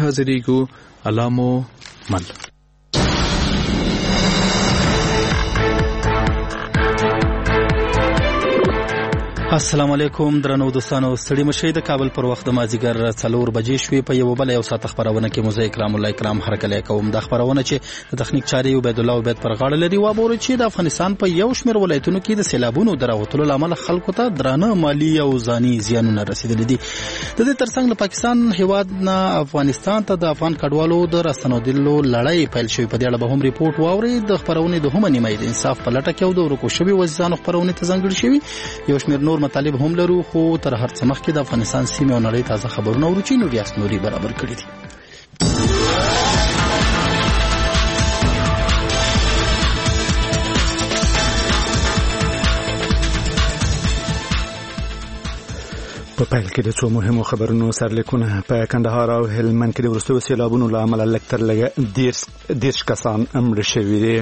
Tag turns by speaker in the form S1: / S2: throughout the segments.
S1: حاضرېږو. الله مو مل. السلام علیکم درنو دوستانو، ستړي مشئ. د کابل پر وخت د مازدیګر 4 بجې شوې. په یو بل یو ساعت خبرونه کې موزه اکرام الله اکرام هرکلی کوم. د خبرونه چې د تخنیک چاري عبید الله عبید پر غاړه لري و بوري چې د افغانستان په یو شمېر ولایتونو کې د سیلابونو دراوتلو لامل خلکو ته درانه مالی او ځاني زیانونه رسیدلي دي. د دې ترڅنګ د پاکستان هیواد نه افغانستان ته د افغان کډوالو د راستنېدلو لړۍ پیل شوې. په دې اړه به هم ریپورت واوري. د خبرونه د هم نیمه د انصاف په لټه کې او د ورکو شوی وزیرانو خبرونه ته ځانګړي شوی. یو شمېر نور مطالب هم لرو، خو تر هر څه مخکې د افغانستان سیمې او نړۍ تازه خبرونه ورو چې نوري اسنوري برابر کړي دي. په پیل کې د څو مهمو خبرونو سرلیکونه. په کندهار او هلمند کې د وروستیو سیلابونو له امله لږ تر لږه 10 کسان مړه شوي دي.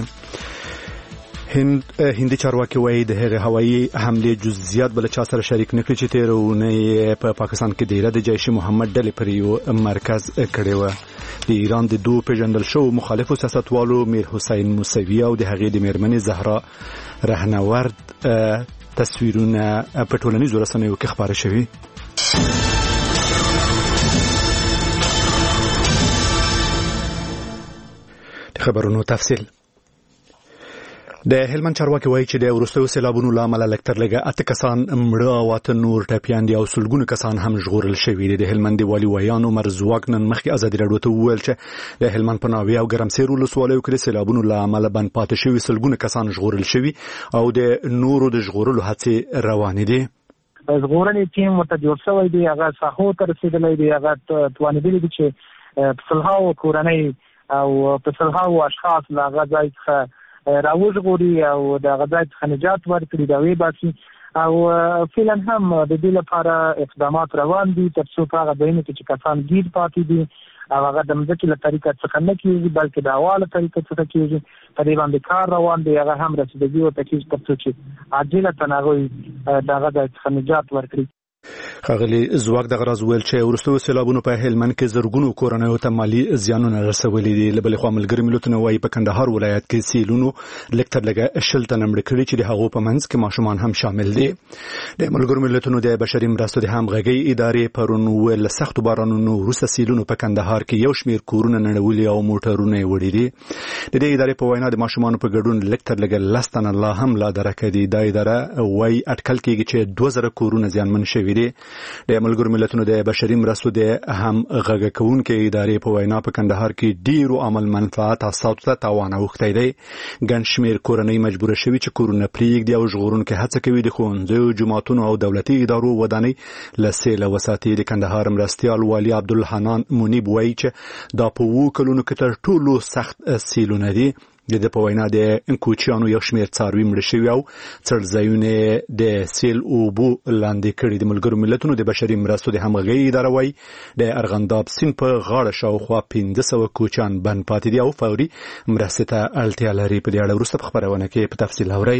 S1: هندي چارواکي وایي د هغې هوایي حملې جزئیات بل چا سره شریک نه کړي چې تېره اونۍ په پاکستان کې د ایران د جیش محمد ډلې پر یو مرکز کړی و. د ایران د دوه پیژندل شوو مخالفو سیاستوالو میر حسین موسوي او د هغې د میرمنې زهرا رهنورد تصویرونه په ټولنیزو رسنیو کې خپاره شوي. د خبرونو تفصیل. د هلمند چارواکي وایي چې د وروستیو سیلابونو له امله لږ تر لږه 8 کسان مړه او 8 نور ټپیان دي او سلګونه کسان هم ژغورل شوي دي. د هلمند والي ویان عمر زواک نن مخکې ازادي راډیو ته وویل چې د هلمند په ناوې او ګرمسیر ولسوالیو کې د سیلابونو له امله بند پاتې شوي سلګونه کسان ژغورل شوي او د نورو د ژغورلو هڅې روانې دي.
S2: ژغورنې ټیم ورته جوړ شوی دی، هغه ساحو ته رسېدلی دی، هغه توانېدلي دي چې په سلهاوو کورنۍ او په سلهاوو اشخاص له هغه ځای څخه راوژغوري او د هغه ځای څخه نجات ورکړي، دا ویباسي او فعلا هم د دې لپاره اقدامات روان دي تر څو په هغه ځایونو کې چې کسان ګیر پاتې دي او هغه د مځکې له طریقه څخه نه کېږي بلکې د هوا له طریقه څخه کېږي، په دې باندې کار روان دی. هغه هم رسیدګي ورته کېږي تر څو چې عاجلتاً هغوی د هغه ځای څخه نجات ورکړي.
S1: ښاغلي زواک دغه راز ویل چې وروستیو سیلابونو په هلمند کې زرګونو کورنیو ته مالي زیانونه رسولي دي. له بلې خوا ملګري ملتونه وایي په کندهار ولایت کې سیلونو لږ تر لږه 10 تنه مړه کړي چې د هغو په منځ کې ماشومان هم شامل دي. د ملګرو ملتونو د بشري مرستو د همغږۍ ادارې پرون ویل له سختو بارانونو وروسته سیلونو په کندهار کې یو شمېر کورونه نړولي او موټرونه یې وړي دي. د دې ادارې په وینا د ماشومانو په ګډون لږ تر لږه 10 تنه لا هم لا درکه دي. دا اداره وایي اټکل کېږي چې 2000 کورونه زیانمن شوي دي. د ملګرو ملتونو د بشري مرستو د همغږي کوونکې ادارې په وینا په کندهار کې ډیرو عمل منفعت اساسات ته تاوان اوښتی دی. ګڼ شمېر کورنۍ مجبور شوي چې کورونه پرېږدي او ژغورونکي هڅه کوي د ښوونځیو، جوماتونو او دولتي ادارو ودانۍ له سیله وساتي. د کندهار مرستیال والي عبدالحنان منیب وایي چې دا په 2 کلونو کې تر ټولو سخت سیلونه دي. د په وینا د کوچیانو یو شمېر څاروي مړه شوي او څړځایونه د سیل اوبو لاندې کړي. د ملګرو ملتونو د بشري مرستو د همغږۍ اداره وایي د ارغنداب سیند په غاړه شاوخوا 1500 کوچیان بند پاتې دي او فوري مرستې ته اړتیا لري. په دې اړه وروسته په خبرونه کې په تفصیل اورئ.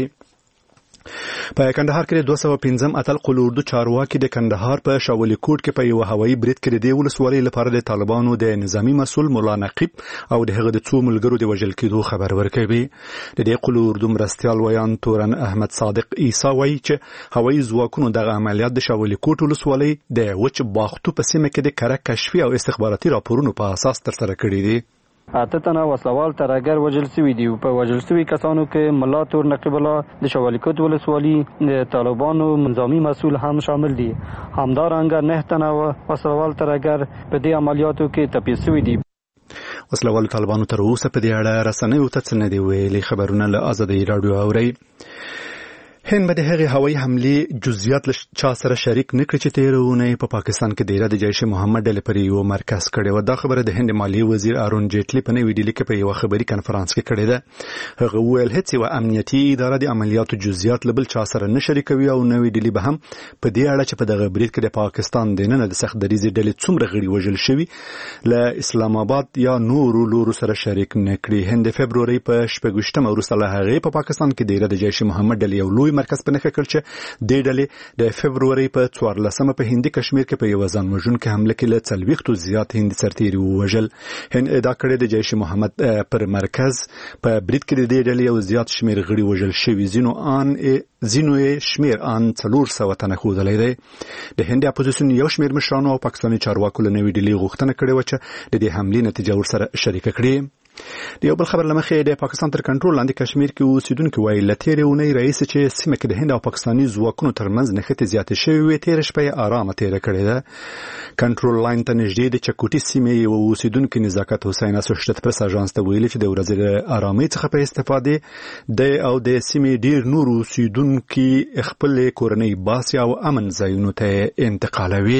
S1: په کندهار کې 215 اتل قلوردو چارواکي د کندهار په شاولي کوټ کې په یو هوایي برید کې د ولسوالۍ لپاره د طالبانو د نظامی مسؤل مولا نقیب او د هغه د څو ملګرو د وژل کېدو خبر ورکوي. د دې قلوردو مرستیال ویان تورن احمد صادق عیسی وایي چې هوایي ځواکونو دغه عملیات د شاولي کوټ ولسوالۍ د وچ باختو په سیمه کې د کره کشفي او استخباراتي راپورونو په اساس ترسره کړي دي.
S3: 8 تنه وسلوال ترګر وژل شوي دي. په وژل شوي کسانو کې ملا تور نقیب الله د شاولي کوټ ولسوالۍ د طالبانو نظامی مسؤل هم شامل دي. همدارنګه 9 تنه وسلوال ترګر په دې عملیاتو کې تپل شوي دي.
S1: وسلوال طالبانو تر اوسه په دې اړه رسنیو ته څه نه دي ویلي. خبرونه له ازادي راډیو اورئ. هند به د هغې هوایي حملې جزئیات له چا سره شریک نه کړي چې تېره اونۍ په پاکستان کې د ایران د جیش محمد ډلې پر یو مرکز کړی و. دا خبره د هند مالیې وزیر ارون جیټلي په نوې ډیلي کې په یو خبري کنفرانس کې کړې ده. هغه وویل هیڅ یوه امنیتي اداره د عملیاتو جزئیات له بل چا سره نه شریکوي او نوې ډیلي به هم په دې اړه چې په دغه برید کې د پاکستان دننه د سخت دریځې ډلې څومره غړي وژل شوي له اسلام آباد یا نورو لورو سره شریک نه کړي. هند د فبرورۍ په 28 وروسته له هغې په پاکستان کې د ایران د جیش محمد ډلې یو لوی مرکز په نښه کړ چې د ډلې د فبروري په 14 په هندي کشمیر کې په یو ځان وژونکي حمله کې له 40 زیات هندي سرتیري ووژل. هند ادعا کړې د جیش محمد پر مرکز په برید کې د دې ډلې یو زیات شمیر غړي وژل شوي، ځینو شمیر ان 400 تنه ښودلی دی. د هند اپوزیسیون یو شمیر مشرانو او پاکستاني چارواکو له نوې ډلې غوښتنه کړې و چې د دې حملې نتیجه ورسره شریکه کړي. د یو بل خبر لمخې د پاکستان تر کنټرول لاندې کشمیر کې اوسیدونکو وایي له تېرې اونۍ رئیس چې سیمه کې د هند او پاکستاني ځواکونو ترمنځ نښتې زیاتې شوې وې، تېره شپه آرامه تېره کړې ده. کنټرول لاین ته نږدې د چکوټي سیمې یو اوسیدونکو نزاکت حسین اسوشیټډ پریس اژانس ته ویلي چې د ورځې د آرامۍ څخه په استفادې د او د سیمې ډیر نور اوسیدونکو خپل کورنۍ باسي او امن ځایونو ته انتقالوي.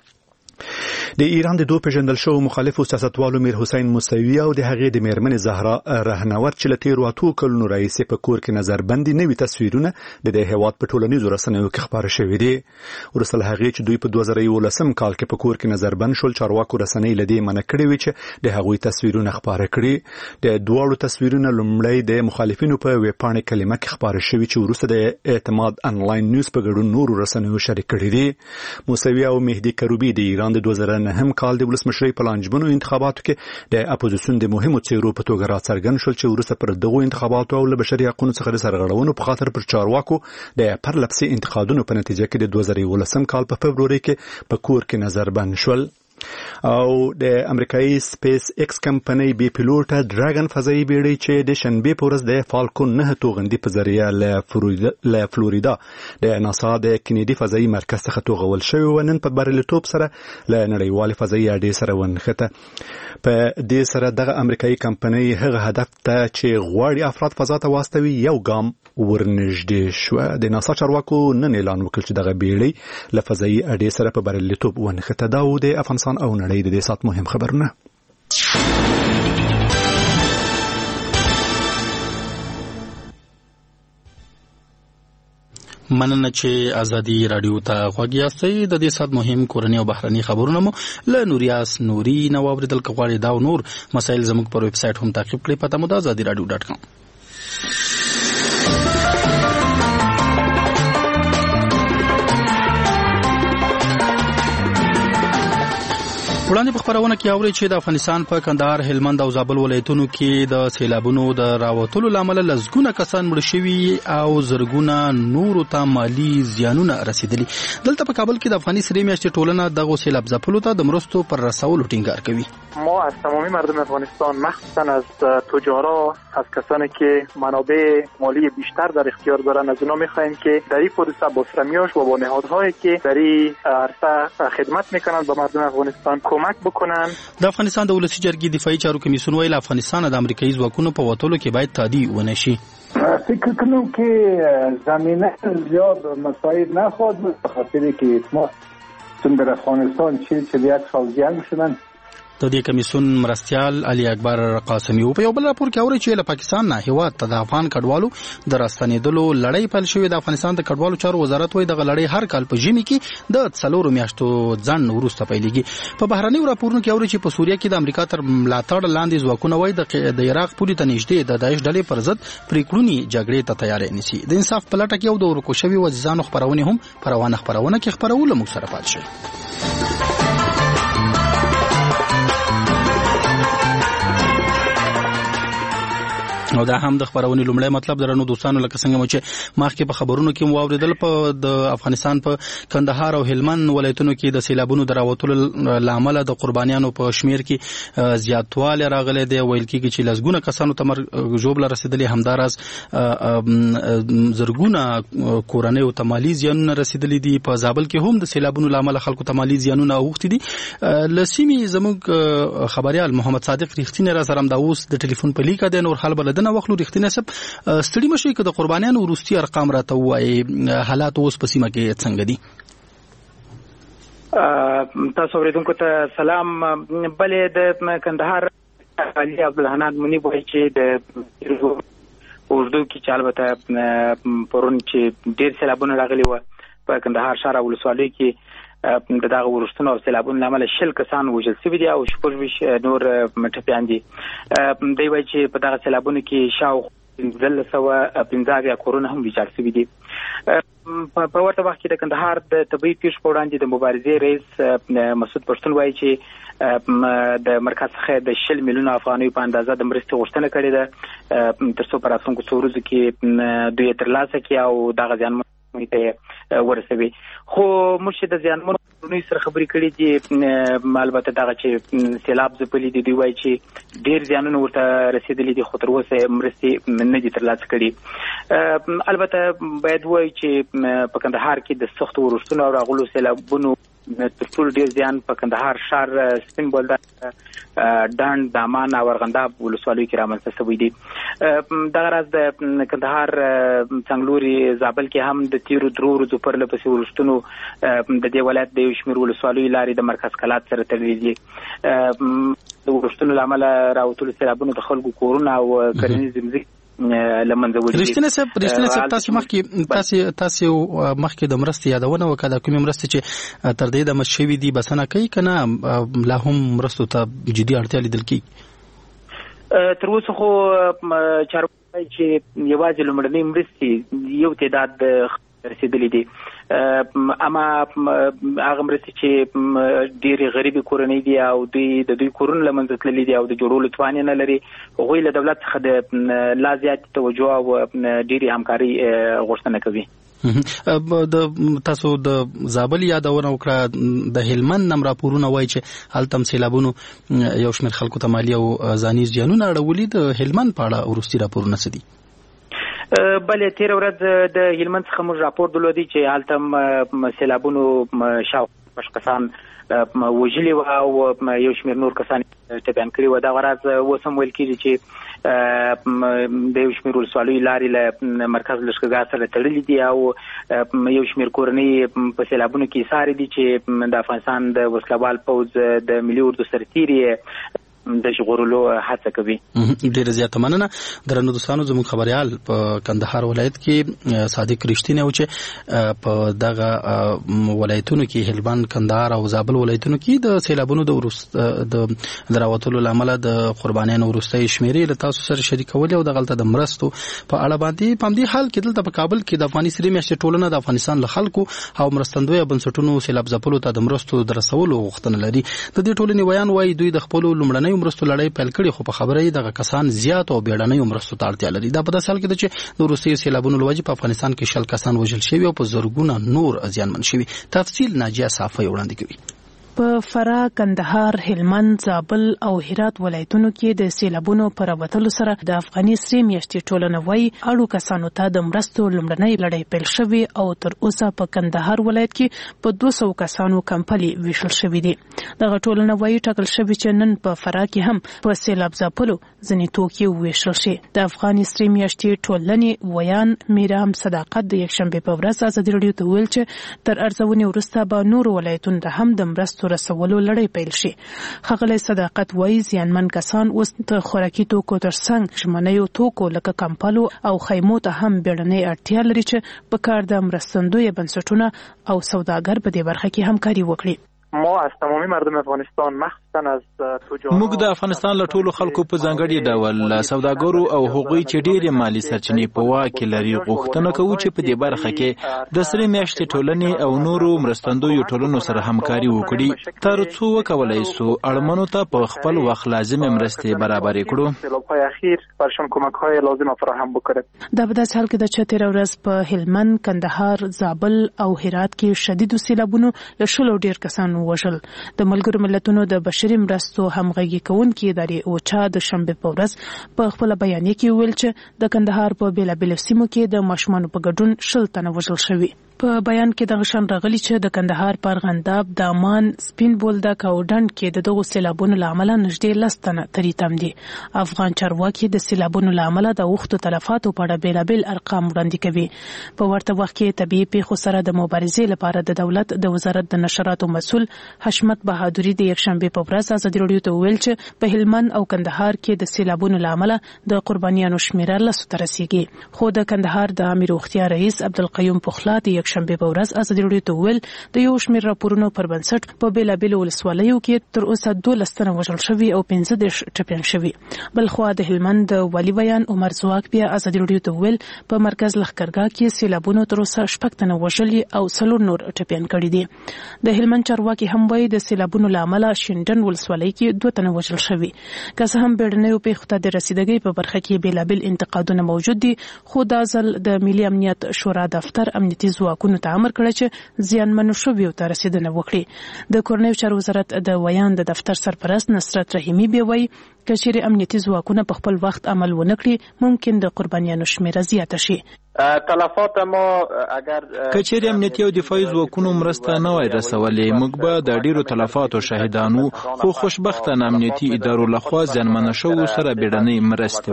S1: د ایران د دوه پیژندل شوو مخالفو سیاستوالو میر حسین موسوي او د هغې د میرمنې زهرا رهنورد چې له تېرو 8 کلونو راهیسې په کور کې نظربندي نوي تصویرونه د دې هېواد په ټولنیزو رسنیو کې خپاره شوي دي. وروسته له هغې چې دوی په 2011 کال کې په کور کې نظربند شول، چارواکو رسنۍ له دې منع کړې وې چې د هغوی تصویرونه خپاره کړي. د دواړو تصویرونه لومړی د مخالفینو په ویبپاڼې کلمه کې خپاره شوي چې وروسته د اعتماد انلاین نیوز په ګډون نورو رسنیو شریک کړي دي. موسوي او مهدي کروبي د ایران د 2009 کال د ولسمشرۍ په لانجمنو انتخاباتو کې د اپوزیسیون د مهمو څیرو په توګه راڅرګند شول چې وروسته پر دغو انتخاباتو او له بشري حقوقو څخه د سرغړونو په خاطر پر چارواکو د پرلپسې انتقادونو په نتیجه کې د 2011 کال په فبروري کې په کور کې نظربند شول. او د امریکایي سپیس ایکس کمپنۍ بي پیلوټه ډراګن فضایي بیړۍ چې د شنبې په ورځ د فالکون 9 توغندي په ذریعه له فلوریدا د ناسا د کینیدي فضایي مرکز څخه توغول شوی و، نن په بریالیتوب سره له نړیوال فضایي اډې سره ونښته. په دې سره دغه امریکایي کمپنۍ هغه هدف ته چې غواړي افراد فضا ته واستوي یو ګام ورنږدې شو. د ناسا چارواکو نن اعلان وکړ چې دغه بیړۍ له فضایي اډې سره په بریالیتوب ونښته. دا و د افغانستان او نړۍ د دې سات مهم خبرونه.
S4: مننه چې ازادي رادیو ته غوږ یاستئ. د دې سات مهم کورنۍ او بهرني خبرونه مو له نوریاس نوري نو اوریدل کغواړي دا نور مسایل زموږ پر ویب سټ هم تعقیب کړئ. پته مو د azadiradio.com. وړاندې په خبرونه کې اوري چې د افغانستان په کندهار، هلمند او زابل ولایتونو کې د سیلابونو د راوتلو لامل لزګونه کسان مړ شوي او زرګونه نورو ته مالی زیانونه رسیدلي. دلته په کابل کې د افغاني سرې میاشتې ټولنه دغه سیلاب ځپلو ته د مرستو پر رسولو ټینګار کوي.
S2: ما از تمامی مردم افغانستان، مخصوصا از تجارا، از کسانی که منابع مالی بیشتر در اختیار دارن، از اونا می‌خوایم که در این پروسه با فرمیاش و با نهادهایی که در این عرصه خدمت میکنن به مردم افغانستان کمک بکنن.
S4: د افغانستان د ولسی جرګې دفاعي چارو کمیسیون ویل افغانستان د امریکایي ځواکونو په وټولو کې باید تعدی ونه شي.
S5: فکر کنم که زمینه زیاد مساعد نخواهد بود، به خاطر که ما چون در افغانستان 41 سال جنگ شدن.
S4: د دې کمیسیون مرستیال علي اکبر قاسمي په یو بل راپور کې اوري چې له پاکستان نه هیواد ته د افغان کډوالو د راستنېدلو لړۍ پیل شوې. د افغانستان د کډوالو چارو وزارت وایي دغه لړۍ هر کال په ژمي کې د 4 میاشتو ځنډ وروسته پیلېږي. په بهرنیو راپورونو کې اوري چې په سوریه کې د امریکا تر ملاتړ لاندې ځواکونه وایي د عراق پولې ته نږدې د داعش ډلې پر ضد پریکړونی جګړې ته تیاری نیسي. د انصاف په لټه کې یو د ورکو شوي وځانو خبرونه هم خبرونه کې خبرول موږ سره پات شي. او دا هم د خبرونې لومړی مطلب درنو دوستانو، لکه څنګه مو چې مخکې په خبرونو کې مو اوریدل، په د افغانستان په کندهار او هلمند ولایتونو کې د سیلابونو د راوتلو لامل د قربانیانو په شمیر کې زیاتوالی راغلی دی. ویل کېږي چې لزګونه کسانو ته مرګ ژوبله رسیدلي، همداراز زرګونه کورنیو ته مالي زیانونه رسیدلي دي. په زابل کې هم د سیلابونو لامل خلکو ته مالي زیانونه اوښتي دي. له سیمې زموږ خبریال محمد صادق ریښتینی را سره د اوس د ټلیفون په لیکه دی. نور حال بلد نه وخلو ریښتینی سب ستړي مشي که د قربانیانو وروستي ارقام راته وایي حالات اوس په سیمه کې څنګه دي؟
S6: تاسو اوریدونکو ته سلام. بلې د کندهار علي عبدالحنان منیب وایي چې د اردو کې چې البته پرون چې ډېر سیلابونه راغلي وو په کندهار ښار او ولسوالۍ کې د دغه ورستونو او سیلابونو لامل 20 کسان وژل شوي دي او 26 نور ټپیان دي. دوی وایي چې په دغه سیلابونو کې شاوخوا 1515 کورونه هم ویجاړ شوي دي. په ورته وخت کې د کندهار د طبي پیښو په وړاندې د مبارزې رئیس مسعود پښتون وایي چې د مرکز څخه د 10 میلیون افغانۍ په اندازه د مرستې غوښتنه کړې ده ترڅو په راتلونکو څو ورځو کې دوی ترلاسه کړي او دغه زیانمن ته ورسوي. خو موږ د زیانمن کورنۍ سره خبرې کړې دي، البته دغه چې سیلاب ځپلي دي، دوی وایي چې ډېر زیانونه ورته رسېدلي دي خو تر اوسه مرستې نه دي ترلاسه کړي. البته باید ووایو چې په کندهار کې د سختو ورښتونو او راغلو سیلابونو تر ټولو ډېر زیان په کندهار ښار، سپین بولدک، ډنډ، دامان او ارغنداب ولسوالیو کې رامنځته شوی دي. دغه راز د کندهار څنګلوري زابل کې هم د تیرو 3 ورځو پرله پسې ورښتونو د دې ولایت د یو شمېر ولسوالیو لارې د مرکز کلات سره تړلې دي. د ورښتونو له امله راوتلو سیلابونو د خلکو کورونه او کرنیزې ځمکې لمنځه وړي.
S4: رښتینه صاحب تاسو مخکې د مرستې یادونه وکړه، د کومې مرستې چې تر دې دمه شوي دي بسنه کوي که نه لا هم مرستو ته جدي اړتیا لیدل کېږي؟
S6: تر اوسه خو چارواکي چې یوازې لومړنۍ مرستې یو تعداد رسېدلي دي، اما هغه مرستې چې ډېرې غریبې کورنۍ دي او دوی د دوی کورونه له منځه تللي دي او د جوړولو توان یې نه لري، هغوی له دولت څخه د لا زیاتې توجه او ډېرې همکاري غوښتنه کوي.
S4: تاسو د زابل یادونه وکړه، د هلمند نم راپورونه وایي چې هلته هم سیلابونو یو شمېر خلکو ته مالي او ځاني زیانونه اړولي. د هلمند په اړه وروستي راپورونه څه دي؟
S6: بلې تېره ورځ د هلمند څخه موږ راپور درلودی چې هلته هم سیلابونو شاوخوا 5 کسان وژلي وو او یو شمېر نور کسان ټپیان کړي وو. دغه راز اوس هم ویل کېږي چې د یو شمېر ولسوالیو لارې له مرکز لښکرګاه سره تړلي دي او یو شمېر کورنۍ په سیلابونو کې ایسارې دي چې د افغانستان د وسلوال پوځ د ملي اردو سرتیري د ژغورلو هڅه کوي.
S4: ډیره زیاته مننه. درنو دوستانو، زموږ خبريال په کندهار ولایت کې صادق رښتینی و چې په دغه ولایتونو کې هلمند، کندهار او زابل ولایتونو کې د سیلابونو د دراوتلو لامل د قربانیانو وروستۍ شمیرې له تاسو سره شریکولې او د غلطه د مرستو په اړه باندې په دې حال کې دلته په کابل کې د افغاني سری میاشتې ټولنه د افغانستان له خلکو او مرستندوی بنسټونو سیلاب ځپلو ته د مرستو درسولو غوښتنه لري. د دې ټولنې ویان وایي دوی د خپل لومړنۍ مرستو لړۍ پیل کړي، خو په خبره یې دغه کسان زیات او بیړنۍ مرستو ته اړتیا لري. دا په داسې حال کې ده چې د وروستیو سیلابونو له وجې په افغانستان کې 10 کسان وژل شوي او په زرګونه نور زیانمن شوي. تفصیل ناجیه صافی وړاندې کوي.
S7: په فراه، کندهار، هلمند، زابل او هرات ولایتونو کې د سیلابونو پر وتلو سره د افغاني سری میاشتې ټولنه وایي اړو کسانو ته د مرستو لومړنۍ لړۍ پیل شوې او تر اوسه په کندهار ولایت کې په 200 کسانو کمپلي ویشل شوې دي. دغه ټولنه وایي ټاکل شوی چې نن په فراه کې هم په سیلاب ځپلو ځینې توکي ویشل شي. د افغاني سری میاشتې ټولنې ویان میرام صداقت د یکشنبه په ورځ ازادي راډیو ته ویل چې تر ارزونې وروسته به نور ولایتونو ته هم د مرستو رسولو لړۍ پیل شي. ښاغلی صداقت وایي زیانمن کسان اوس د خوراکي توکو ترڅنګ شتمنیو توکو لکه کمپلو او خیمو ته هم بیړنۍ اړتیا لري چې په کار د مرستندوی بنسټونه او سوداګر په دې برخه کې همکاري وکړي.
S8: ما از تمامی مردم افغانستان مخصوصا از تجار
S9: موږ د افغانستان له ټولو خلکو په ځانګړي ډول سوداګرو او هغوی چې ډېرې مالی سرچینې په واک کې لري غوښتنه کوو چې په دې برخه کې د سری میاشتې ټولنې او نورو مرستندویو ټولنو سره همکاري وکړي تر څو وکولای سو اړمنو ته په خپل وخت لازمه مرستې برابرې کړو.
S8: سیلاب‌های اخیر برشان کمک‌های لازم فراهم بکنیم.
S7: دا په داسې حال کې ده چې تېره ورځ په هلمند، کندهار، زابل او هرات کې شدیدو سیلابونو له 10 ډېر کسان وژل. د ملګرو ملتونو د بشري مرستو همغږي کوونکې ادارې اوچا د شنبه په ورځ په خپل بیانیه کې ویل چې د کندهار په بیلابیلو سیمو کې د ماشومانو په ګډون 10 تنه وژل شوي. په بیان کې دغه شان راغلي چې د کندهار په ارغنداب، دامان، سپین بولدک او ډنډ کې دغه سیلابونو له امله نږدې 10 تنه تریتم دي. افغان چارواکي د سیلابونو له امله د اوښتو تلفاتو په اړه بیلابیل ارقام وړاندې کوي. په ورته وخت کې طبيعي پیښو سره د مبارزې لپاره د دولت د وزارت د نشراتو مسؤل حشمت بهادری د یکشنبه په ورځ ازادي راډیو ته ویل چې په هلمند او کندهار کې د سیلابونو له امله د قربانیانو شمیره 10 ته رسیدي. خو د کندهار د امیر روغتیا رئیس عبدالقیوم پخلا د یکشنبه په ورځ ازادي راډیو ته وویل د یو شمېر راپورونو پر بنسټ په بیلابېلو ولسوالیو کې تر اوسه 12 تنه وژل شوي او 15 ټپیان شوي. بلخوا د هلمند والي بیان عمر زواک بیا ازادي راډیو ته وویل په مرکز لښکرګاه کې سیلابونو تر اوسه 6 تنه وژلي او 4 نور ټپیان کړي دي. د هلمند چارواکي هم وایي د سیلابونو له امله شینډن ولسوالۍ کې 2 تنه وژل شوي. که څه هم بیړنیو پیښو ته د رسیدګۍ په برخه کې بیلابېل انتقادونه موجود دي، خو دا ځل د ملي امنیت شورا دفتر امنیتي ځواکونو ته امر کړی چې زیانمنو شویو ته رسیدنه وکړي. د کورنیو چارو وزارت د ویان د دفتر سرپرست نصرت رحیمي بیا وایي که چیرې امنیتي ځواکونه په خپل وخت عمل ونه کړي ممکن د قربانیانو شمیره زیاته شي.
S8: تلفات ما اگر
S9: کچېرې امنیتي او دفاعي ځواکونو مرسته نه وای رسولې، موږ به د ډیرو تلفاتو شاهدانو، خو خوشبختانه امنیتي ادارو لخوا زیانمنه شوو سره بیړنۍ مرستې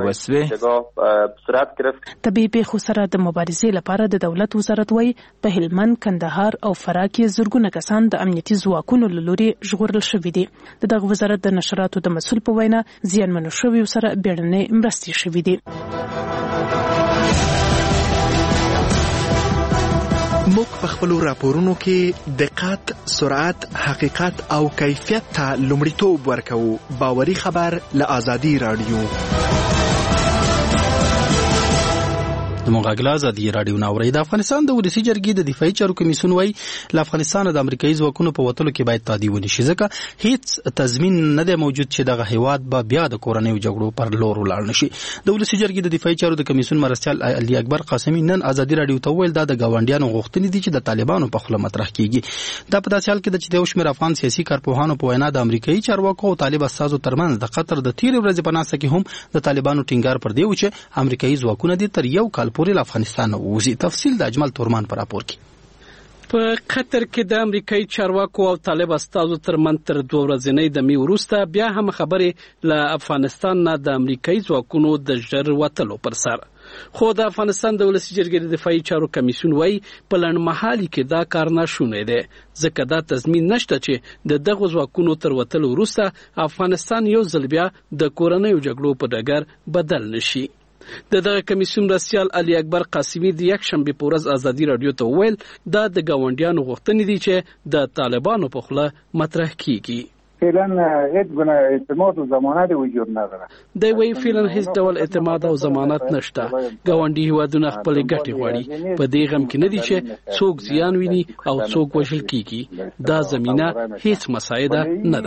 S9: وسوې.
S7: طبیعي پیښو سره د مبارزې لپاره د دولت وزارت وایي په هلمند، کندهار او فراه کې زرګونه کسان د امنیتي ځواکونو له لوري ژغورل شوي دي. دغه وزارت د نشراتو د مسؤل په وینا زیانمنو شویو سره بیړنۍ مرستې شوي دي.
S10: موږ په خپلو راپورونو کې دقت، سرعت، حقیقت او کیفیت ته لومړیتوب ورکوو. باوري خبر له ازادي راډیو.
S4: د مغاګلا ازادي راډیو ناوړي. د افغانستان د ولسی جرګې د دفاعي چارو کمیسیون وایي له افغانستان د امریکایي ځواکونو په وتلو کې باید تادیه ونشي، ځکه هیڅ تضمین نه دی موجود چې دغه هیواد به بیا د کورنیو جګړو پر لور ولاړ نشي. د ولسی جرګې د دفاعي چارو د کمیسیون مرستیال علي اکبر قاسمي نن ازادي راډیو ته وویل دا د ګاونډیانو غوښتنې دي چې د طالبانو په خوله مطرح کیږي. دا په داسې حال کې د چې د شمېر افغان سیاسي کارپوهانو په وینا د امریکایي چارواکو او طالب استازو ترمنځ د قطر د تیر ورځې په ناسته کې هم د طالبانو ټینګار پر دی چې امریکایي ځواکونه دي تر یو کال پورې له افغانستان وزي. تفصیل د اجمل تورمان پر راپور کې.
S11: په قطر کې د امریکایي چارواکو او طالب استازو ترمنځ تر 2 ورځې د می وروسته بیا هم خبرې له افغانستان نه د امریکایي ځواکونو د ژر وتلو پر سر. خو د افغانستان د ولسی جرګې د دفاعي چارو کمیسیون وایي په لنډمهالي کې دا کار ناشونی دی، ځکه دا تضمین نشته چې د دغو ځواکونو تر وتلو وروسته افغانستان یو ځل بیا د کورنیو جګړو په ډګر بدل نشي. دغه کمیسیون رئیس علي اکبر قاسمي د یکشنبه په ورځ ازادي راډیو ته وویل دا د ګاونډیانو غوښتنې دي چې د طالبانو په خوله مطرح کیږي.
S5: فعلا هیڅ ګونه اعتماد او ضمانت وجود نداره.
S11: دی وی فعلا هیڅ ډول اعتماد او ضمانت نشته. ګاونډي هیوادونه خپل ګټې غواړي، په دې غم کې نه دي چې څوک زیان ویني او څوک وژل کیږي. دا زمينه هیڅ مساعده نه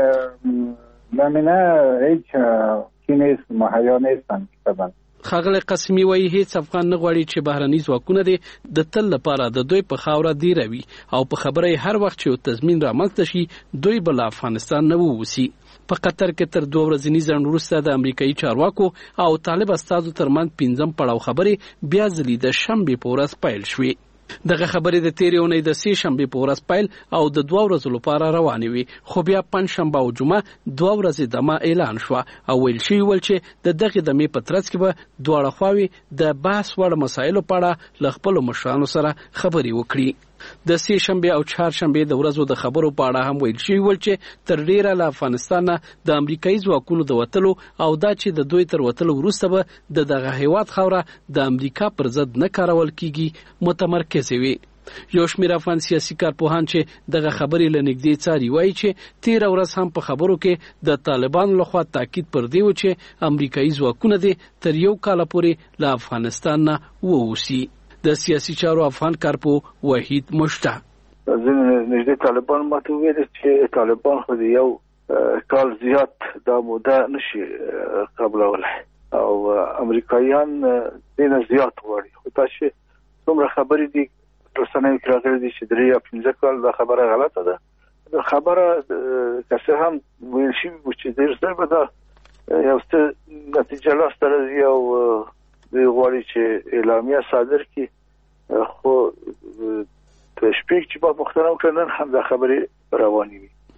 S11: ده.
S5: زمينه هیڅ کینیس مهیا نیستن.
S11: خاغله قاسمي وایي هیڅ افغان نه غواړي چې بهرني ځواکونه دي د تل لپاره د دوی په خاوره دی روي او په خبره هر وخت چې تضمین رامنځته شي دوی بل افغانستان نه ووسی. په قطر کې تر 2 ورځې ځنډ وروسته د امریکایي چارواکو او طالب استازو ترمنځ 5م پړاو خبرې بیا ځلې د شنبه په ورځ پیل شوې. دغه خبرې د تیرې اونۍ د 3 شنبه په ورځ پیل او د 2 ورځو لپاره روانې وي، خو بیا پنځشنبه او جمعه 2 ورځې دمه اعلان شو او ویل شوی چې د دغه دمې په ترڅ کې به دواړه خواوې د بحث وړ مسایلو په اړه له خپل مشرانو سره خبرې وکړي. د 3 شنبه او 4 شنبه د ورځو د خبرو په اړه هم ویل شوی چې تر ډیره له افغانستان د امریکایي ځواکونو د وتلو او دا چې د دوی تر وتلو وروسته به دغه هیواد خوره د امریکا پر ضد نه کارول کیږي متمرکز وي. یو شمېر افغان سیاسي کارپوهان چې دغه خبرې لنګدې څاري وایي چې 13 ورځ هم په خبرو کې د طالبانو لخوا تاکید پر دی چې امریکایي ځواکونه دي تر یو کال پورې له افغانستان نه ووسی. د سیاسي چارو افغان کارپو وحید مشتا
S12: نږدې طالبان ماته ویل چې طالبان خو یو کال زیات دا موده نشي قبلولای او امریکایان دینه زیات غواړي. خو تاسو څومره خبرې دي رسنۍ کې راغلي دي چې 3 یا 15 کال دا خبره غلطه ده. دا خبره که هم ویل شي چې ډېر ځله به دا یو څه نتیجه لاسته راځي او دوی غواړي چې اعلامیه صادر کړي، خو په شپږ چې په مختلفو کلن هم دا خبرې روانې وي.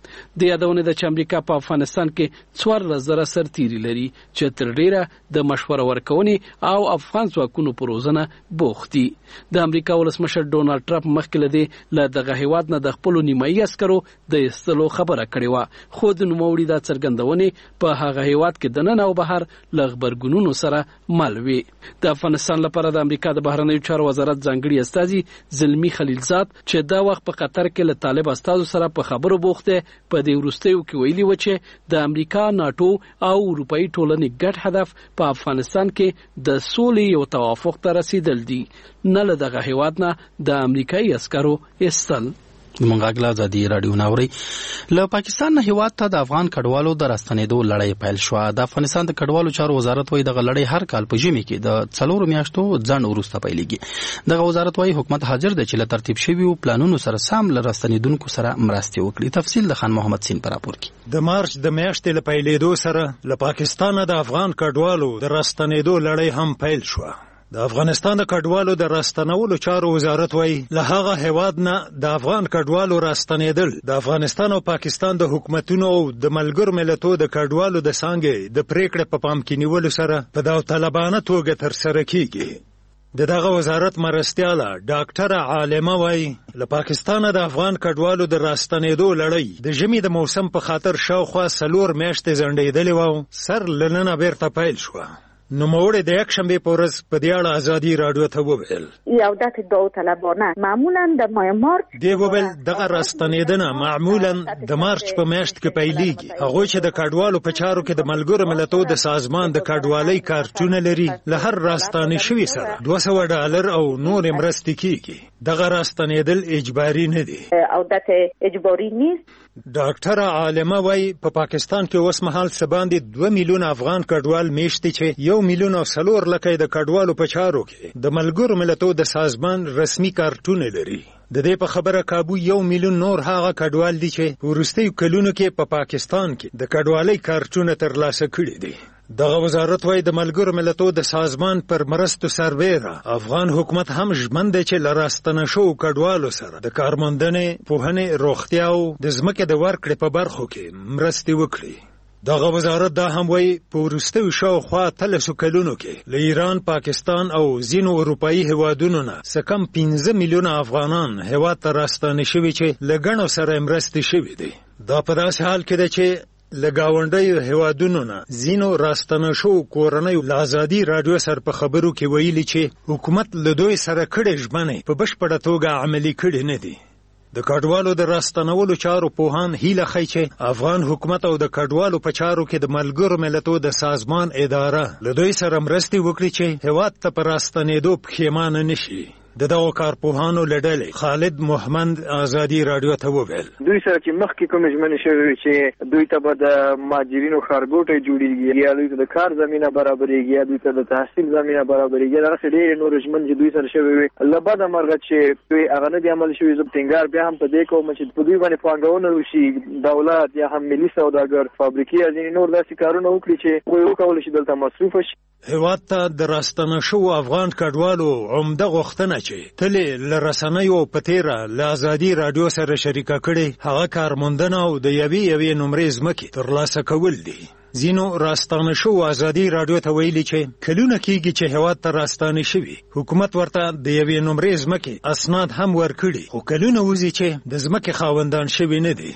S11: د یادونه د امریکا په افغانستان کې 14,000 سرتیري لري چې تر ډیره د مشوره ورکونې او افغان ځواکونو په روزنه بوختي. د امریکا ولسمشر ډونالد ټرمپ مخکې لدی له دغه هیواد نه د خپل نیمایي عسکرو د ایستلو خبره کړې و، خو د نوموړي د څرګندونې په هغه هیواد کې د نن او بهر له خبرګونونو سره مل وي. د افغانستان لپاره د امریکا د بهرنیو چارو وزارت ځانګړي استازي زلمی خلیلزاد چې دا وخت په قطر کې له طالب استازو سره په خبرو بوخته په دې وروستیو کې ویلي و چې د امریکا، ناتو او اروپאי ټولنې ګډ هدف په افغانستان کې د سولې او توافق ته رسیدل دي، نه له دغه هیواد نه د امریکایي عسکرو ایستل.
S4: منغاګلا ازادي رادیو ناوري. له پاکستان نه هیواد ته د افغان کډوالو د راستنېدو لړۍ پیل شو. د افغانستان د کډوالو چارو وزارت وایي دغه لړۍ هر کال په ژمي کې د 4 میاشتو ځنډ وروسته پیلېږي. دغه وزارت وایي حکومت حاضر دی چې له ترتیب شویو پلانونو سره سم له راستنېدونکو سره مرستې وکړي. تفصیل د خان محمد سین پر راپور کې.
S13: د مارچ د میاشتې له پیلېدو سره له پاکستان د افغان کډوالو د راستنېدو لړۍ هم پیل شو. د افغانستان د کډوالو د راستنولو چارو وزارت وایي له هغه هیواد نه د افغان کډوالو راستنېدل د افغانستان او پاکستان د حکومتونو او د ملګرو ملتونو د کډوالو د څانګې د پریکړې په پام کې نیولو سره په داوطلبانه توګه ترسره کیږي. دغه وزارت مرستیاله ډاکټره عالمه وایي له پاکستان د افغان کډوالو د راستنېدو لړۍ د ژمي د موسم په خاطر شاوخوا 4 میاشتې ځنډېدلې و، سر لننه بیرته پیل شو. نوموړی د یک شنبه په ورځ په دې اړه ازادي رادیو ته وویل
S14: یو داسې داوطلبانه معمولا د مارچ
S13: دی وویل دغه راستنېدنه معمولا د مارچ په میاشت کې پیلېږي. هغوی چې د کډوالو په چارو کې د ملګرو ملتونو د سازمان د کډوالۍ کارتونه لري له هر راستانه شوي سره $200 او نور مرستې کیږي. دغه راستنېدل اجباري نه دي
S14: او داسې اجباري نیست.
S13: ډاکټره عالمه وایي په پاکستان کې اوس مهال څه باندې 2 میلیون افغان کډوال میشتي چې 1 میلیون او 4 لکه د کډوالو په چارو کې د ملګرو ملتونو د سازمان رسمي کارتونه لري. د دې په خبره کابو 1 میلیون نور هغه کډوال دي چې په وروستیو کلونو کې په پاکستان کې د کډوالۍ کارتونه ترلاسه کړي دي. دغه وزارت وایي د ملګرو ملتونو د سازمان پر مرستو سربیره افغان حکومت هم ژمن دی چې له راستنه شوو کډوالو سره د کارموندنې، پوهنې، روغتیا او د ځمکې د ورکړې په برخو کې مرستې وکړي. دغه وزارت دا هم وایي په وروستیو شاوخوا 13 کلونو کې له ایران، پاکستان او ځینو اروپایي هیوادونو نه څه کم 15 میلیونه افغانان هیواد ته راستانه شوي چې له ګڼو سره مرستې شوي دي. دا په داسې حال کې ده چې له ګاونډیو هیوادونو نه ځینو راستنه شوو کورنیو له ازادي رادیو سره په خبرو کې ویلي چې حکومت له دوی سره کړې ژمنې په بشپړه توګه عملي کړې نه دي. د کډوالو د راستنولو چارو پوهان هیله ښیي چې افغان حکومت او د کډوالو په چارو کې د ملګرو ملتونو د سازمان اداره له دوی سره مرستې وکړي چې هیواد ته په راستنېدو پښیمانه نشي. دغه کارپوهانو لړلې خالد محمد ازادي رادیو ته وویل
S8: دوی سره چې مخکې کوم ژمنې شوې چې دوی ته به د مهاجرینو ښارګوټی جوړېږي یا دوی ته د کار زمینه برابرېږي یا دوی ته د تحصیل زمینه برابرېږي، دغسې ډېرې نورې ژمنې چې دوی سره شوې وي له بده مرغه چې دوی هغه نه دي عمل شوي. زه ټینګار بیا هم په دې کوم چې په دوی باندې پانګونه وشي، دولت یا هم ملي سوداګر فابریکې یا ځینې نور داسې کارونه وکړي چې هغوی وکولی شي دلته مصروفه شي.
S13: هیواد ته د راستنه شوو افغان کډوالو عمده غوښتنه چې تلې له رسنیو په تیره له ازادي رادیو سره شریکه کړې هغه کارموندنه او د یوې نمرې ځمکې ترلاسه کول دي. ځینو راستانه شوو ازادي رادیو ته ویلي چې کلونه کېږي چې هیواد ته راستانه شوي، حکومت ورته د یوې نمرې ځمکې اسناد هم ورکړي، خو کلونه وځي چې د ځمکې خاوندان شوي نه دي.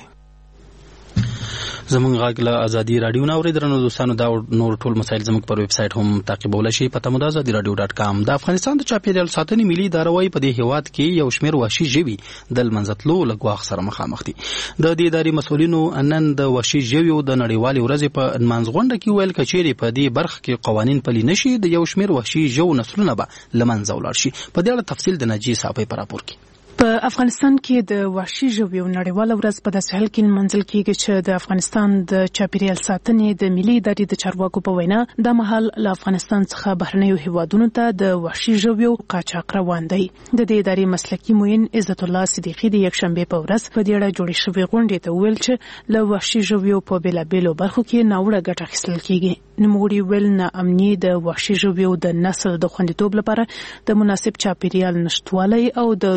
S4: زمونږ غږ له ازادي رادیو نه اورئ. درنو دوستانو دا نور ټول مسایل زموږ پر ویب سایټ هم تعقیبولی شئ. پته مو ده azadi.radio.com. د افغانستان د چاپیریال ساتنې ملي اداره وایي په دې هیواد کې یو شمېر وحشي ژوي د لمنځه تلو له ګواښ سره مخامخ دي. د دې ادارې مسؤلینو نن د وحشي ژویو د نړیوالې ورځې په نمانځغونډه کې ویل که چیرې په دې برخه کې قوانین پلي نه شي د یو شمېر وحشي ژوو نسلونه به له منځه ولاړ شي. په دې اړه تفصیل د ناجیې صافۍ په راپور کې.
S7: په افغانستان کې د وحشي ژویو نړیواله ورځ په داسې حال کې لمانځل کېږي چې د افغانستان د چاپیریال ساتنې د ملي ادارې د چارواکو په وینا دا مهال له افغانستان څخه بهرنیو هیوادونو ته د وحشي ژویو قاچاق روان دی. د دې ادارې مسلکي معین عزت الله صدیقي د یکشنبې په ورځ په دې اړه جوړې شوې غونډې ته وویل چې له وحشي ژویو په بېلابېلو برخو کې ناوړه ګټه اخیستل کېږي. نوموړي ویل ناامني د وحشي ژویو د نسل د خوندیتوب لپاره د مناسب چاپیریال نشتوالی او د دوی غیر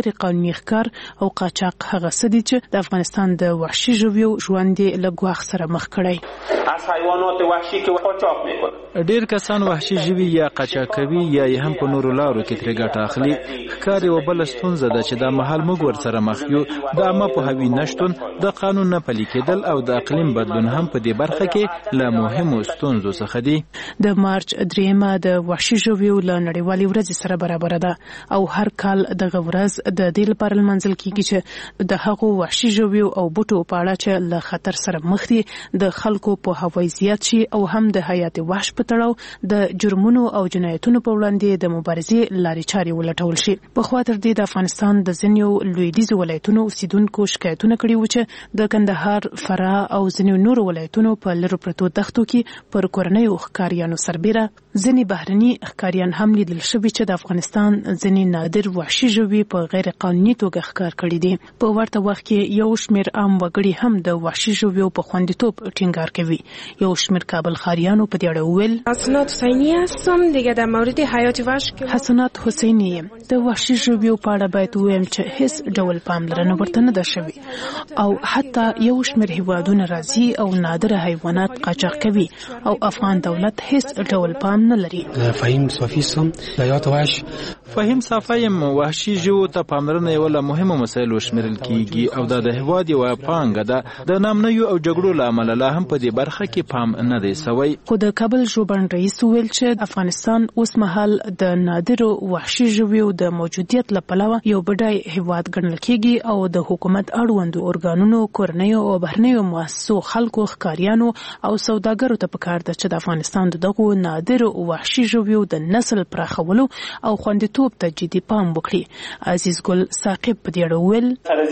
S7: غیر قانوني ښکار او قاچاق هغه څه دي چې د افغانستان د وحشي ژویو ژوند له ګواښ سره مخ کړی.
S15: از حیوانات وحشی که قاچاق میکنه.
S9: ډیر کسان وحشي ژوي یا قاچاق کوي یا هم په نورو لارو کې ترې ګټه اخلي. ښکار یو بل ستونزه ده چې د مهال موږ ورسره مخ یو. د عامه پوهاوي نشتون، د قانون نه پلي کېدل او د اقلیم بدلون هم په دې برخه کې له مهمو ستونزو څخه دي.
S7: د مارچ 3 د وحشي ژویو له نړیوالې ورځې سره برابر ده او هر کال دغه ورځ د دې لپاره لمانځل کیږي چې د هغو وحشي ژویو او بوټو په اړه چې له خطر سره مخ دي د خلکو په هوای زیات شي او هم د حیات وحش په تړاو د جرمونو او جنایتونو په وړاندې د مبارزې لارې چارې ولټول شي. په خوا تر دې د افغانستان د ځینو لویدیځو ولایتونو اوسیدونکو شکایتونه کړي وو چې د کندهار، فراه او ځینو نورو ولایتونو په لرو پرتو دښتو کې پر کورنیو ښکاریانو سربیره ځینې بهرني ښکاریان هم لیدل شوي چې د افغانستان ځینې نادر وحشي ژوي په غیر قانوني توګه ښکار کړي دي. په ورته وخت کې یو شمېر عام وګړي هم د وحشي ژویو په خوندیتوب ټینګار کوي. یو شمېر کابل خاریانو په دې اړه وویل:
S16: حسنات حسینی هستم. دیگه در مورد حیات وحش
S7: حسنات حسینی یم. د وحشي ژویو په اړه باید ووایم چې هیڅ ډول پاملرنه ورته نه ده شوې او حتی یو شمېر هیوادونه راځي او نادره حیوانات قاچاق کوي او افغان دولت هیڅ ډول پام نه لري.
S17: فهیم صافی سم د حیات وحش.
S9: فهیم صافی یم. وحشي ژویو ته پاملرنه یو له مهمو مسایلو شمیرل کیږي او د هیواد یو پانګه ده. د نامنیو او جګړو له امله لا هم په دې برخه کې پام نه دی سوی.
S7: خو د کابل ژوبڼ رئیس ویل چې افغانستان اوس مهال د نادرو وحشي ژویو د موجودیت له پلوه یو بډای هیواد ګڼل کیږي او د حکومت اړوندو ارګانونو، کورنیو او بهرنیو مؤسسو، خلکو، ښکاریانو او سوداګرو ته پکار ده چې د افغانستان دغه نادرو وحشي ژویو د نسل پراخولو او خوندیتوب ته جدي پام وکړي. عزیز ګل ثاقب په دې اړه وویل: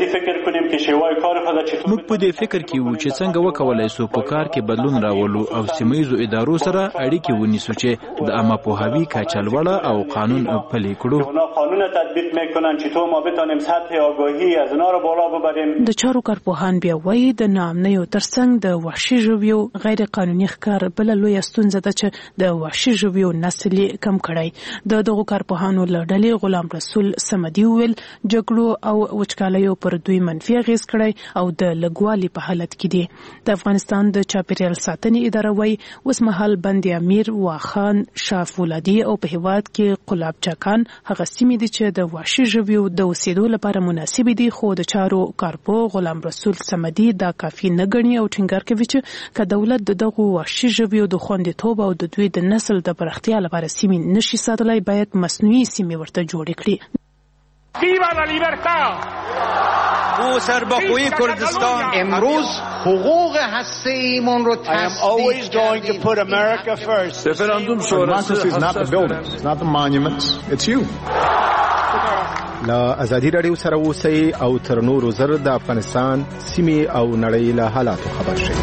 S9: موږ په دې فکر کې وو چې څنګه وکولای شو په کار کې بدلون راولو او سیمه‌یزو ادارو سره اړیکې ونیسو چې د عامه پوهاوي کچه لوړه او قانون پلي کړو.
S7: د چارو کارپوهان بیا وایي د ناامنیو ترڅنګ د وحشي ژویو غیر قانوني ښکار بل لویه ستونزه ده چې د وحشي ژویو نسل کم کړی. د دغو کارپوهانو له ډلې غلام رسول سمدي ویل جګړو او وچکالیو پر دوی منفي اغیز کړی او د لګوالي په حالت کې دي. د افغانستان د چاپیریال ساتنې اداره وایي اوس مهال بند امیر، واخان، شاه فولادي او په هیواد کې قلاب چاکان هغه سیمې دي چې د وحشي ژویو د اوسېدو لپاره مناسب دي. خو د چارو کارپو غلام رسول سمدي دا کافي نه ګڼي او ټینګار کوي چې که دولت دغه وحشي ژویو د خوندیتوب او د دوی د نسل د پراختیا لپاره سیمې نشي ساتلای، باید مصنوعي سیمې ورته جوړې کړي.
S18: ویوا لا لیبرتا.
S19: ما سرباخوی کردستان
S20: امروز حقوق هسته‌ایمون رو
S18: always going to put America first.
S21: Referendum شورای is not the buildings, it's not the monuments, it's you.
S22: لا ازادي رادیو سره اوسئ او تر نورو زر د افغانستان سیمې او نړۍ له حالاتو خبر شئ.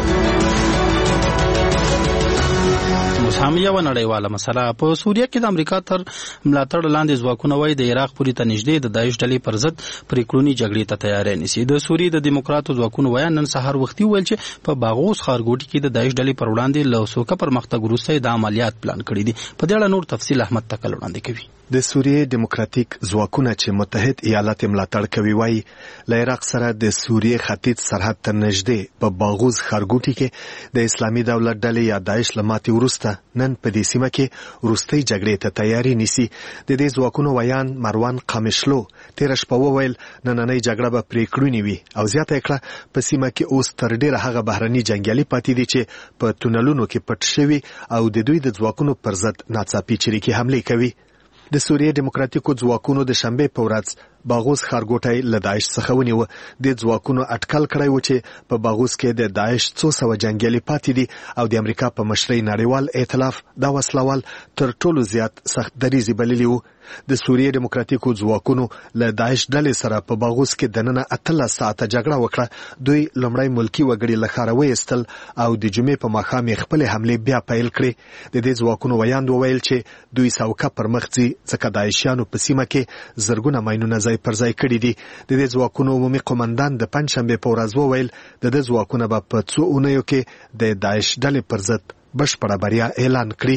S4: سامیه و نړیواله مسله. په سوریه کې د امریکا تر ملاتړ لاندې ځواکونه وایي د عراق پورې ته نږدې د داعش ډلې پر ضد پریکړونی جګړې ته تیاری نیسي. د سوریې د دیموکراتو ځواکونو وایي نن سهار وختي ویل چې په باغوس ښارګوټي کې د داعش ډلې پر وړاندې له سوکه پرمختګ وروسته د عملیات پلان کړي دي. په دې اړه نور تفصیل احمد تکل وړاندې کوي.
S10: د سوریې دیموکراتیک ځواکونه چې متحد ایالات ملاتړ کوي وایي له عراق سره د سوریې ختیځ سرحد ته نږدې په باغوز ښارګوټي کې د اسلامي دولت ډلې یا داعش له ماتې وروسته نن په دې سیمه کې وروستۍ جګړې ته تیاری نیسي. د دې ځواکونو ویان مروان قامشلو تېره شپه وویل نننۍ جګړه به پریکړونې وي او زیاته یې کړه په سیمه کې اوس تر ډېره هغه بهرني جنګیالي پاتې دي چې په تونلونو کې پټ شوي او د دوی د ځواکونو پر ضد ناڅاپي چریکي حملې کوي. د سوریې دیموکراتیکو ځواکونو د شنبې په ورځ باغوس ښارګوټی له داعش څخه ونیو. د ځواکونو اټکل کړی و چې په باغوس کې د داعش 200 جنگیالي پاتې دي او د امریکا په مشرۍ نړیوال ائتلاف دا وسلوال تر ټولو زیات سخت دریځي بللي وو. د سوریې دیموکراتیکو ځواکونو له داعش ډلې سره په باغوس کې دننه 18 ساعته جګړه وکړه. دوی لومړی ملکی وګړي له ښاره وایستل او د جمعې په ماښام یې خپلې حملې بیا پیل کړې. د دې ځواکونو ویاند وویل چې دوی سوکه پر مخ ځي ځکه داعشیانو په سیمه کې زرګونه ماینونه ځای پر ځای کړي دي. د دې ځواکونو عمومي قومندان د پنجشنبې په ورځ وویل د دې ځواکونه به په څو اونیو کې د داعش ډلې پر ضد بشپړه بریا اعلان کړي.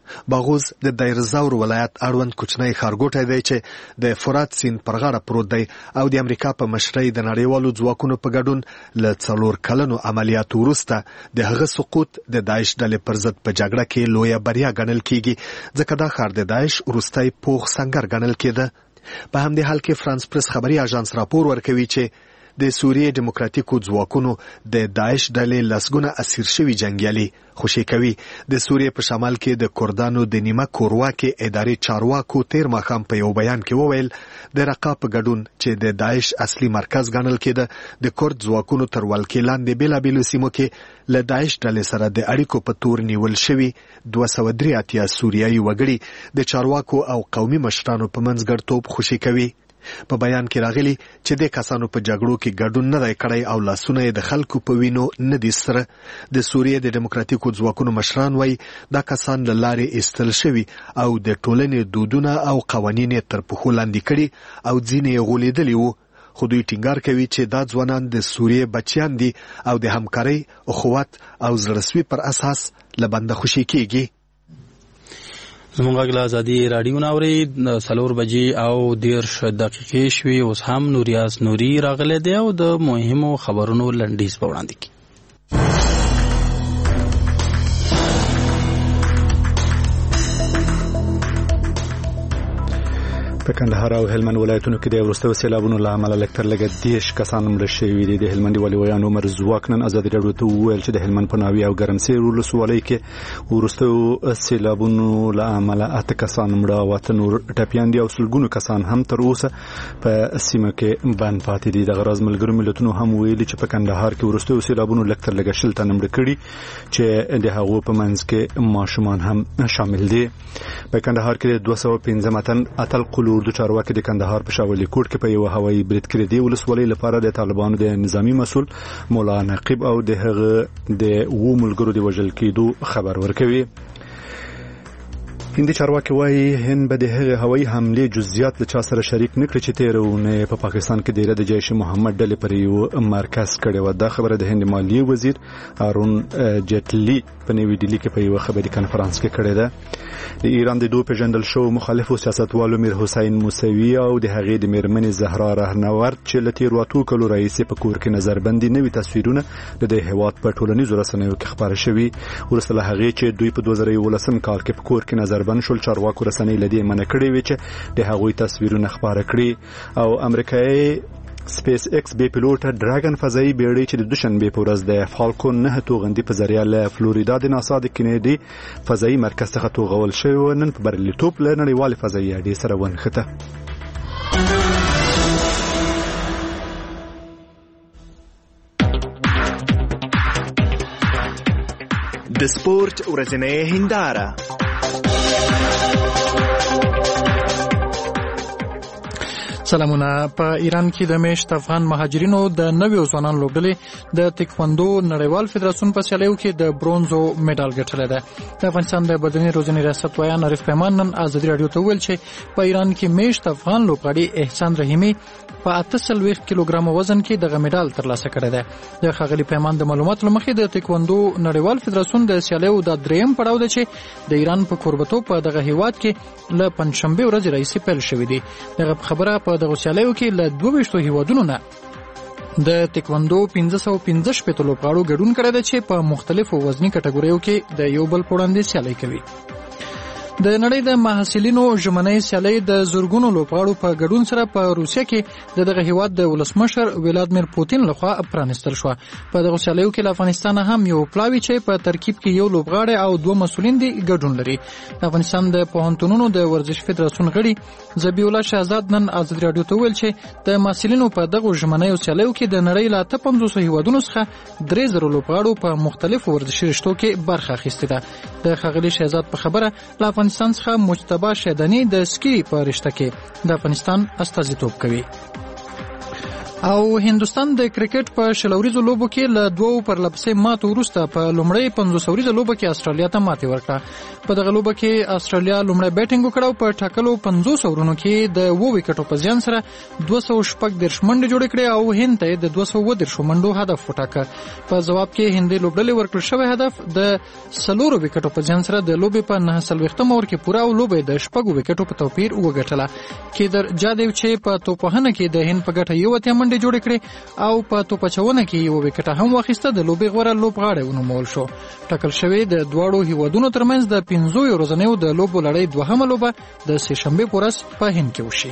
S10: باغوز د دایرزاور ولایت اړوند کوچنی ښارګوټی دی چې د فرات سیند پر غاړه پروت دی او د امریکا په مشرۍ د نړیوالو ځواکونو په ګډون له 4 کلنو عملیاتو وروسته د هغه سقوط د داعش ډلې پر ضد په جګړه کې لویه بریا ګڼل کیږي ځکه دا ښار د داعش وروستی پوخ سنگر ګڼل کېده. په همدې حال کې فرانس پریس خبري اژانس راپور ورکوي چې د سوریې دیموکراتیکو ځواکونو د داعش ډلې لسګونه اسیر شوي جنګیالي خوشي کوي. د سوریې په شمال کې د کردانو د نیمه کورواکې ادارې چارواکو تیر ماښام په یو بیان کې وویل د رقا په ګډون چې د داعش اصلي مرکز ګڼل کېده د کرد ځواکونو تر ولکې لاندې بېلابېلو سیمو کې له داعش ډلې سره د اړیکو په تور نیول شوي 283 سوریایي وګړي د چارواکو او قومي مشرانو په منځ ګډتوب خوشي کوي. په بیان کې راغلي چې د کسانو په جګړو کې ګډون نه دی کړی او لاسونه یې د خلکو په وینو نه دي سره. د سوریې د دیموکراتیکو ځواکونو مشران وایي دا کسان له لارې ایستل شوي او د ټولنې دودونه او قوانین یې تر پښو لاندې کړي او ځینې یې غولېدلي وو. خو دوی ټینګار کوي چې دا ځوانان د سوریې بچیان دي او د همکارۍ، اخوت او زړهسوي پر اساس له بنده خوشي کیږي.
S4: زمونږ غږ له ازادي راډیو نه اورئ 4 بجې او 10 دقیقې شوي. اوس هم نوریاز نوري راغلی دی او د مهمو خبرونو لنډیز په وړاندې کړي.
S22: په کندهار او هلمند ولایتونو کې د وروستیو سیلابونو له امله لږ 10 کسان مړه شوي دي. د هلمند والي ویان عمر زواک نن ازادي راډیو ته وویل چې د هلمند په ناوې او ګرمسیر ولسوالۍ کې وروستیو سیلابونو له امله 8 کسان مړه او 8 نور ټپیان دي او سلګونو کسان هم تر اوسه په سیمه کې بند پاتې دي. د غراز ملګرو ملتونو هم ویلي چې په کندهار کې وروستیو سیلابونو لږ تر لږه 10 تنه مړه کړي چې د هغو په منځ کې ماشومان هم شامل دي. په کندهار کې 215 تن اتل قلو د چارواکي د کندهار په شاولي کوټ کې په یو هوایي برید کې دی ولسوالۍ لپاره د طالبانو د نظامی مسول مولا نقیب او د هغه د وو ملګرو د وژل کېدو خبر ورکوي. هندي چارواکي وايي هند به د هغه هوایي حمله جزئیات له چا سره شریک نکړي چې تیرونه په پاکستان کې ډیره د جیش محمد ډلې پر یو مرکز کړي و. دا خبره د هند مالی وزیر ارون جیټلی په نیوی ډیلی کې په یو خبري کانفرنس کې کړې ده. د ایران د دوه پیژندل شو مخالفو سیاستوالو میر حسین موسوی او د هغې د میرمنې زهرا رهنورد چې له تیر 2 کلو راهیسې په کور کې نظربندي نوي تصویرونه د هیواد په ټولنیزو رسنیو کې خبره شوي. وروسته له هغې چې دوی په 2019 کال کې په کور کې نظربند شول چارواکو رسنۍ له دې منع کړې وې چې د هغوی تصویرونه خبره کړي. او امریکایي سپیس ایکس بي پیلوټ ډراګن فضایي بیړۍ چې د دوشنبه په ورځ د فالکون 9 توغندي په ذریعہ له فلوریدا د ناسا د کینیډي فضایي مرکز څخه توغول شوی نن په برلیتوب له نړیوال فضایي اډې سره ونښته.
S1: د سپورت ورځنۍ هنداره.
S3: سلامونه. په ایران کې د میشت افغان مهاجرینو د نویو ځوانانو لوبډلې د تکواندو نړیوال فدراسیون په سیالیو کې د برونزو میډال ګټلی دی. د افغانستان د بدني روزنې ریاست ویان عارف پیمان نن ازادي راډیو ته وویل چې په ایران کې میشت افغان لوبغاړي احسان رحیمي په 48 کیلوګرام وزن کې دغه میډال ترلاسه کړی دی. د ښاغلي پیمان د معلوماتو مخې د تکواندو نړیوال فدراسیون د سیالیو د دریم پړاو دی چې د ایران په کوربتوب په دغه هیواد کې له پنځشنبه ورځې راهیسې پیل شوی دی. دغه خبره په دغه سیالیو کې له 22 هیوادونو نه د تکواندو 515 لوبغاړو ګډون کړی دی چې په مختلفو وزني کټګوریو کې د یو بل په وړاندې سیالي کوي. د نړۍ د محصلینو ژمنۍ سیالۍ د زورګونو لوبغاړو په ګډون سره په روسیه کې دغه هیواد د ولسمشر ولادیمیر پوتین لخوا پرانستل شو. په دغه سیالیو کې له افغانستان هم یو پلاوی چې په ترکیب کې یو لوبغاړی او 2 مسولین دي ګډون لري. د افغانستان د پوهنتونونو د ورزش فدراسیون غړي ذبیح الله شهزاد نن ازادي راډیو ته ویل چې د محصلینو په دغه ژمنۍ سیالیو کې د نړۍ له 500 هیوادونو څخه 3000 لوبغاړو په مختلفو ورزشي رشتو کې برخه اخیستې ده. د ښاغلي شهزاد په خبره له افغانستان څخه مجتبی شیدانی د سکی په رشته کې د افغانستان استازیتوب کوي. او هندستان د کرکټ په شلوریزو لوبو کې له 2 پرلپسې ماتو وروسته په لومړۍ 500 اوریزه لوبه کې استرالیا ته ماتې ورکړه. په دغه لوبه کې استرالیا لومړی بیټینګ وکړ او په ټاکلو 50 اورونو کې د 2 وکټو په زیان سره 214 منډې جوړې کړې او هند ته د 210 منډو هدف وټاکه. په جواب کې هندي لوبډلې ورکړل شوی هدف د 4 وکټو په زیان سره د لوبې په 9 اور کې پوره او لوبې د 10 وکټو په توپیر وګټله. کیدر جادیو چې په توپخانه کې د هند په ګټه یو اتیا منډې جوړې کړې او په توپچونه کې یو وکټ هم واخیسته. د لوبې غوړه لوبغاړی ونومول شو. ټاکل شوی د دواړو هیوادونو ترمنځ د 15 ورځنیو د لوبو لړۍ دوهمه لوبه د سه شنبه په ورځ په هند کې وشي.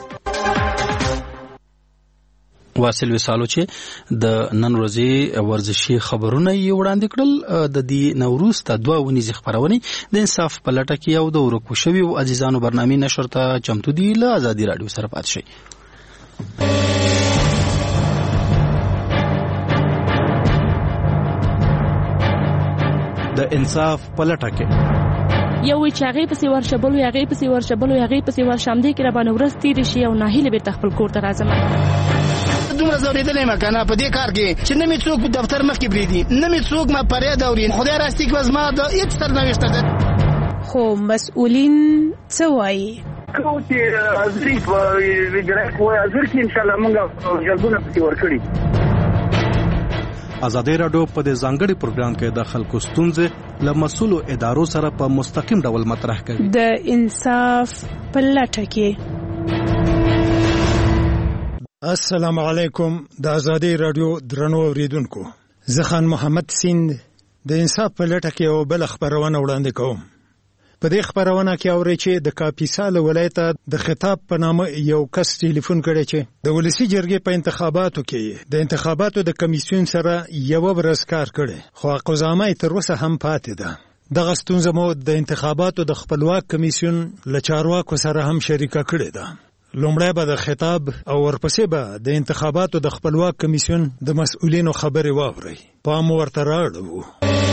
S4: واصل وسالو چې د نن ورځې ورزشي خبرونه یې وړاندې کړل. د دې نوروز ته 2 ونیزې خبرونه د انصاف په لټه کې او د ورکو شوی او عزیزانو برنامه نشر ته چمتو دی. له ازادي رادیو سره پات شي.
S1: د انصاف په لټه کې
S2: یو چې هغه پسې ورشبلو هغه پسې ورشبلو هغه پسې ورشم دي کې را باندې ورځ تیر شي او ناهیله به تخپل کور ته راځم.
S6: دومره زوریدلې مکنه په دې کار کې چې نه می څوک په دفتر مخ کې بریدي نه می څوک ما پرې دورین خدای راستي کې وزما د هیڅ سرنوشت ده.
S7: خو مسؤلین څه وایي؟
S23: کو چې ازري په ویجرای کوی ازر کې ان شاء الله موږ جلبونه پسې ورکړي.
S1: ازادي رادیو په دې ځانګړي پروګرام کې د خلکو ستونزې له مسؤلو ادارو سره په مستقیم ډول مطرح کوي.
S7: د انصاف په لټه کې.
S13: السلام علیکم. د ازادي رادیو درنو اوریدونکو، زه خان محمد سیند د انصاف په لټه کې او بل خبرونه وړاندې کوم. په دې خبرونه کې اوري چې د کاپیسا له ولایته د خطاب په نامه یو کس ټلیفون کړی چې د ولسی جرګې په انتخاباتو کې د انتخاباتو د کمیسیون سره یو ورځ کار کړي، خو قضامه تر اوسه هم پاتې ده. دغه ستونزه مو د انتخاباتو د خپلواک کمیسیون له چارواکو سره هم شریکه کړې ده. لومړی به د خطاب او ورپسې به د انتخاباتو د خپلواک کمیسیون د مسؤلینو خبرې واورئ. پام ورته راوړو.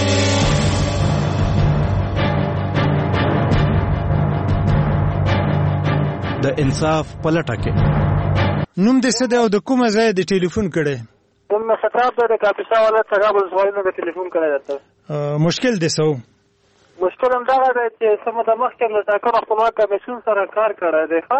S1: د انصاف په لټه کې.
S13: نوم دې څه دی او د کومه ځای د ټلیفون کړی؟
S23: نوم خطاب د کاپیسا ولایت څخه ولسوالۍ د ټلیفون کړی ده.
S13: مشکل دې څه؟
S23: مشکل هم دغه دی چې سمه د مخکې د ټاکنو خپلواک کمیسیون سره کار کړی دی.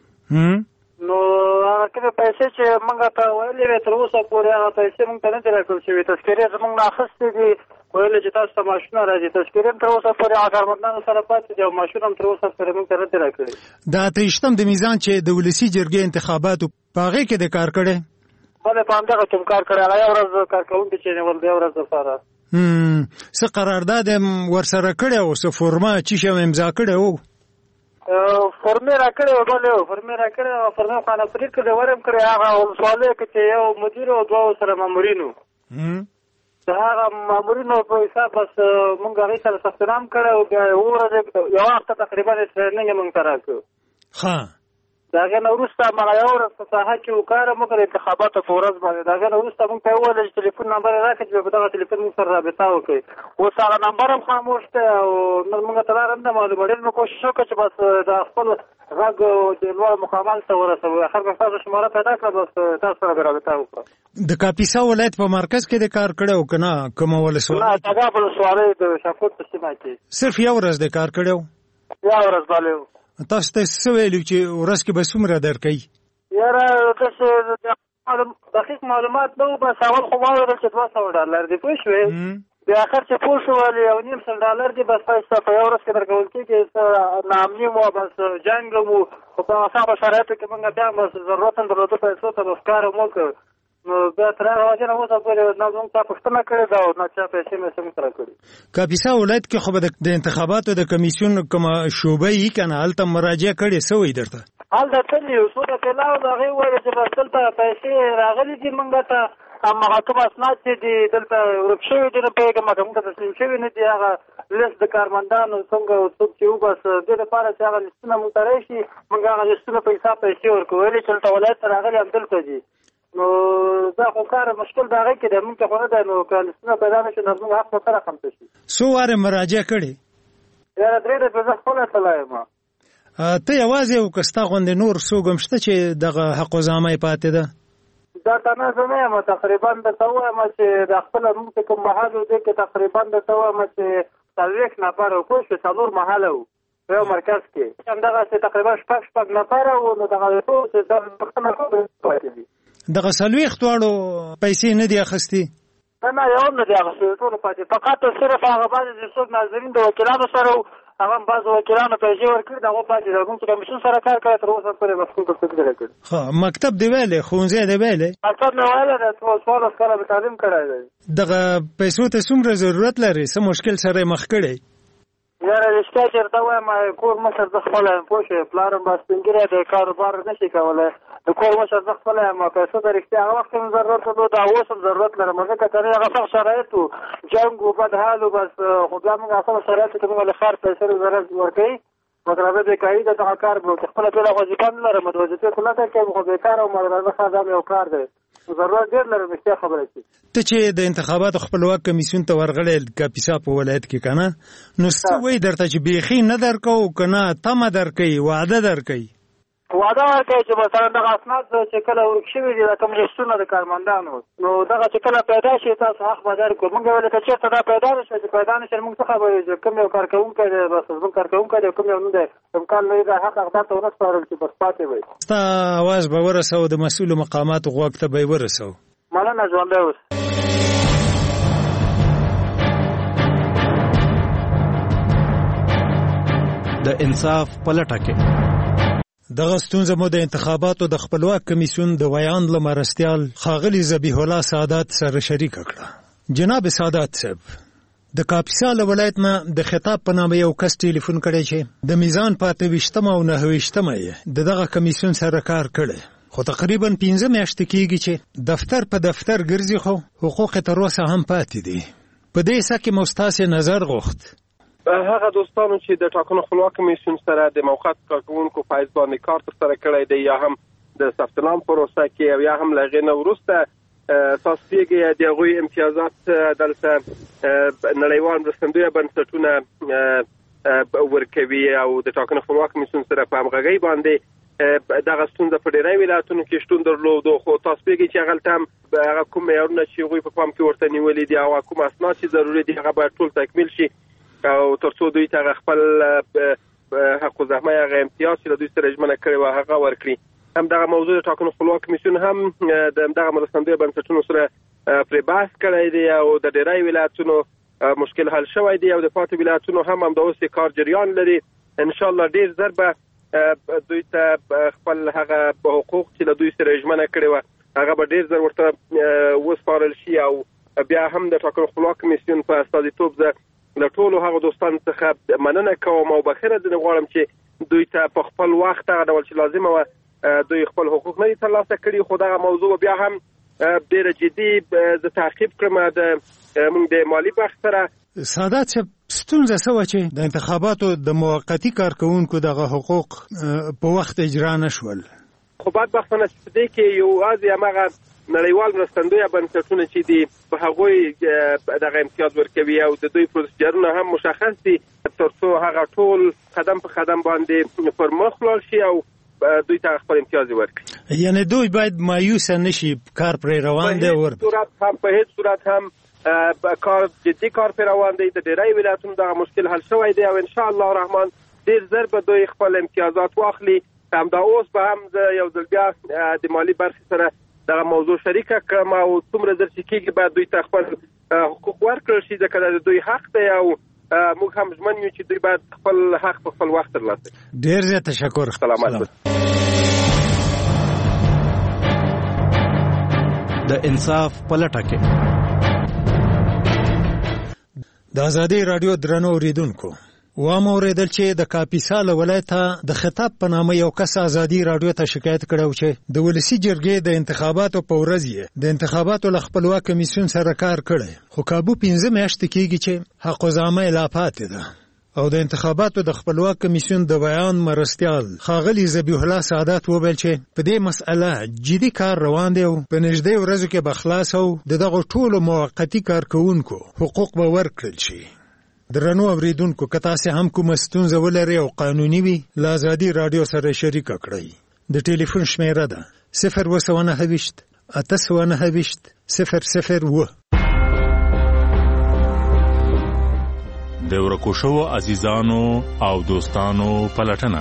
S23: ښه نو هغه کې پیسې چې موږ ته ویلې وې تر اوسه پورې هغه پیسې موږ ته نه دي راکړل شوي. تذکرې زموږ نه اخیستې دي، ویل چې تاسو ته ماشونه راځي. تذکرې تر اوسه پورې هغه کارمندانو سره پاتې دي او ماشونه هم تر اوسه پورې موږ ته نه دي راکړي.
S13: د 28 د میزان چې د ولسی جرګې انتخاباتو په هغې کې د کار کړی؟
S23: بله په همدغه کې کار کړی. هغه یو ورځ کارکوونکي چې نیول د یو ورځ دپاره
S13: څه قرارداد ورسره کړی او څه فورمه چې شی امضا کړی و؟
S23: فورمې را کړی و. بلې فورمې را کړی او فورمې خانه فرید کړی ورم کړی. هغه ولسوالۍ کې چې یو مدیر او 2 سره مامورینو د هغه مامورینو په حساب بس موږ هغې سره ثبتنام کړی او بیا یوه ورځ یوه هفته تقریبا ټرېننګ یې موږ ته راکړو. د هغې نه وروسته هماغه یوه ورځ په ساحه کې وکاره موږ د انتخاباتو په ورځ باندې. د هغې نه وروسته موږ ته یې وویل چې ټلیفون نمبر یې راکړي چې په دغه ټلیفون موږ سره رابطه وکړي. اوس هغه نمبر هم خاموش دی او موږ ته لاره هم نه معلومه. ډېر مې کوشش وکړه چې بس د خپل غږ د لوړ مقاماتو ته ورسوو. اخر به ستاسو شماره پیدا کړه، بس تاسو سره به رابطه وکړه.
S13: د کاپیسا ولایت په مرکز کې د کار کړی او که نه کومه ولسوالۍ؟
S23: نه، تګاب ولسوالۍ د شاکوت په سیمه کې
S13: صرف یو ورځ د کار کړی و؟
S23: یوه ورځ بلې و.
S13: تاسو ته څه ویلي چې ورځ کې به څومره درکوي؟
S23: یاره داسې دقیق معلومات نه و. بس اول خو ما ویل چې $200 دي، پوه شوې؟ بیا اخر چې پوه شو ولې $1.5 دي. بس پیسې په یو ورځ کې درکول کېږي. ناامني مو بس جنګ مو خو په هغه شرایطو کې موږ بیا بس ضرورت هم درلوده پیسو ته، بس کار مو وکړ. نو بیا تر هغه وجې نه اوسه پورې نه موږ چا پوښتنه کړې ده او نه چا پیسې مې څه موږ سره کړي.
S13: کاپیسا ولایت کې خو به د انتخاباتو د کمیسیون کومه شعبه یې که نه هلته مراجعه کړې څه وایي درته؟
S23: هلته تللي یو څو دقیقې لا د هغې وویل چې بس دلته پیسې راغلي دي موږ ته، هماغه کوم اسناد چې دي دلته ورک شوي دي نه پوهېږم که موږ ته تسلیم شوي نه دي. هغه لیست د کارمندانو څنګه څوک چې وبس دې لپاره چې هغه لیستونه موږ ته راشي موږ هغه لیستونه په حساب پیسې ورکوو. ویلې چې دلته ولایت ته راغلي همدلته دي. نو دا خو کار مشکل د هغې کې دی، موږ ته خو نه دی. نو که لیستونه پیدا نه شي نو زموږ حق به سره خمسه شي.
S13: څو وارې مراجعه کړې؟
S23: یاره 3 دفعې زه خپله تللی یم.
S13: ته یوازې او که ستا غوندې نور څوک هم شته چې دغه حق وظامه یې پاتې ده؟
S23: دا تنازع نه یم تقریبا درته وایم چې د خپله موږ چې کوم محل و دی کې تقریبا درته وایم چې 40 نفر و پوه شوې 4 محله و په یو مرکز کې همدغسې تقریبا شپږ نفره و نو دغه ټول چې دا پوښتنه کوم پاتې دي
S13: دغه 40 دواړو پیسې نه دي اخیستې
S23: نه یو هم نه دي اخیستې ټولو پاتې فقط صرف هغه بعضې چې څوک ناظرین د وکیلانو سره و هغه هم بعضو وکیلانو پیسې ورکړي د هغو پاتې د کوم چې کمیشن سره کار کوي تر اوسه پورې مفهوم ته فکر کړی.
S13: مکتب دی ویلی ښوونځی دی ویلی
S23: مکتب مې ویلی دی 14 کاله مې تعلیم کړی دی.
S13: دغه پیسو ته څومره ضرورت لري څه مشکل سره یې مخ کړی؟
S23: یاره رښتیا چې درته وایم کور مشر زه خپله یم پوه شوې پلار هم به سپین ږیری دی کاروبار نه شي کولی د کور مشر زه خپله یم پیسو ته رښتیا هغه وخت هم ضرورت درلود او اوس هم ضرورت لرم ځکه که نه هغه سخت شرایط و جنګ و بد حال و بس خو بیا موږ اسانه شرایطو کې موږ له ښار پیسې ضرورت ورکوي مطلب بېکاري ده دغه کار به چې خپله ټوله وظیفه نه لرم د وظیفې خو نه کوم خو بېکاره او مدرسه ښه دا یو کار دی ضرورت ډېر لرم رښتیا خبره چې
S13: ته چې د انتخاباتو خپلواک کمیسیون ته ورغلی کاپیسا په ولایت کې که نه نو څه وایي درته چې بیخي نه درکوو که نه تمه درکوي وعده درکوي
S23: وعده ورکوي چې مثلا دغه اسناد چې کله ورک شوي دي د کوم لیستونه د کارمندانو نو دغه چې کله پیدا شي تاسو حق به درکړو موږ ویل که چېرته دا پیدا نه شوه چې پیدا نه شي موږ څه خبرې چې کوم یو کارکوونکی دی بس زموږ کارکوونکی دی کوم یو نه دی امکان لري دا حق اقدار ته ونه سپارل چې بس پاتې وي
S13: ستا اواز به ورسوو د مسؤلو مقاماتو غوږ ته به یې ورسوو
S23: مننه ژوندی اوس
S1: د انصاف په لټه کې
S13: دغه ستونزه مو د انتخاباتو د خپلواک کمیسیون د ویاند له مرستیال ښاغلي ذبیح الله سعادت سره شریکه کړه. جناب سعادت صاحب د کاپیسا له ولایت نه د خطاب په نامه یو کس ټلیفون کړی چې د میزان په 28 او 29 یې د دغه کمیسیون سره کار کړی خو تقریبا 15 میاشتې کېږي چې دفتر په دفتر ګرځي خو حقوق تر اوسه هم پاتې دي. په دې څه کې مو ستاسې نظر غوښت
S5: هغه دوستانو چې د ټاکنو خپلواک کمیسیون سره د موقت کارکوونکو په حیث باندې کار ترسره کړی دی یا هم د ثبت نام پروسه کې او یا هم له هغې نه وروسته تاسو کېږي د هغوی امتیازات دلته نړیوال مرستندویه بنسټونه ورکوي او د ټاکنو خپلواک کمیسیون سره په همغږۍ باندې دغه ستونزه په ډېری ولایتونو کې شتون درلود خو تاسو پوهېږئ چې هغلته هم هغه کوم معیارونه چې هغوی په پام کې ورته نیولي دي او کوم اسناد چې ضروري دي هغه باید ټول تکمیل شي او تر څو دوی ته خپل حق الزحمه هغه امتیاز چې له دوی سره ژمنه کړې وه هغه ورکړي. همدغه موضوع د ټاکنو خپلواک کمیسیون هم د همدغه مرستندویه بنسټونو سره پرې بحث کړی دی او د ډېری ولایتونو مشکل حل شوی دی او د پاتې ولایتونو هم همداوس کار جریان لري. انشاءالله ډېر زر به دوی ته خپل هغه حقوق چې له دوی سره ژمنه کړې وه هغه به ډېر زر ورته وسپارل شي او بیا هم د ټاکنو خپلواک کمیسیون په استازیتوب زه له ټولو هغه دوستانو څخه مننه کوم او بخښنه ځینې غواړم چې دوی ته په خپل وخت هغه ډول چې لازمه وه دوی خپل حقوق نه دي ترلاسه کړي خو دغه موضوع بیا هم ډېره جدي زه تعقیب کړم موږ د مالي بخش سره.
S13: سعادت صاحب ستونزه څه وه چې د انتخاباتو د موقتي کارکوونکو دغه حقوق په وخت اجرا نه شول؟
S5: خو بدبختانه چې په دې کې یوازې همغه نړیوال مرستندویه بنسټونه چې دي په هغوی دغه امتیاز ورکوي او د دوی پروسیجرونه هم مشخص دي تر څو هغه ټول قدم په قدم باندې پر مخ ولاړ شي او دوی ته خپل امتیاز ورکړي.
S13: یعنی دوی باید مایوسه نشي کار پرې روان دی
S5: په هیڅ صورت هم کار جدي کار پرې روان دی. د ډېری ولایتونو دغه مشکل حل شوی دی او انشاءالله الرحمن ډېر زر به دوی خپل امتیازات واخلي. همدا اوس به هم زه یو ځل بیا د مالي برخې سره دغه موضوع شریکه کړم او څومره زر چې کېږي باید دوی ته خپل حقوق ورکړل شي ځکه دا د دوی حق دی او موږ هم ژمن یو چې دوی باید خپل حق په خپل وخت ترلاسه کړي.
S13: ډېر زیات تشکر.
S5: سلامت.
S1: د انصاف په لټه کې
S13: د ازادي رادیو درنو اوریدونکو وامه اوریدل چې د کاپیسا له ولایته د خطاب په نامه یو کس ازادي رادیو ته شکایت کړی چې د ولسي جرګې د انتخاباتو په ورځ یې د انتخاباتو له خپلواک کمیسیون سره کار کړی خو کابو 15 میاشتې کېږي چې حق الزحمه لا پاتې ده او د انتخاباتو د خپلواک کمیسیون د بیان مرستیال ښاغلي ذبیح الله سعادت وویل چې په دې مسئله جدي کار روان دی او په نږدې ورځو کې به خلاص او دغه ټولو موقتي کارکوونکو حقوق به ورکړل شي. درنو اوریدونکو که تاسو هم کومه ستونزه ولرئ او قانوني وي له ازادي رادیو سره شریکه کړئ. د ټلیفون شمیره ده 029 829
S11: د ورکو شوو عزیزانو او دوستانو پلټنه.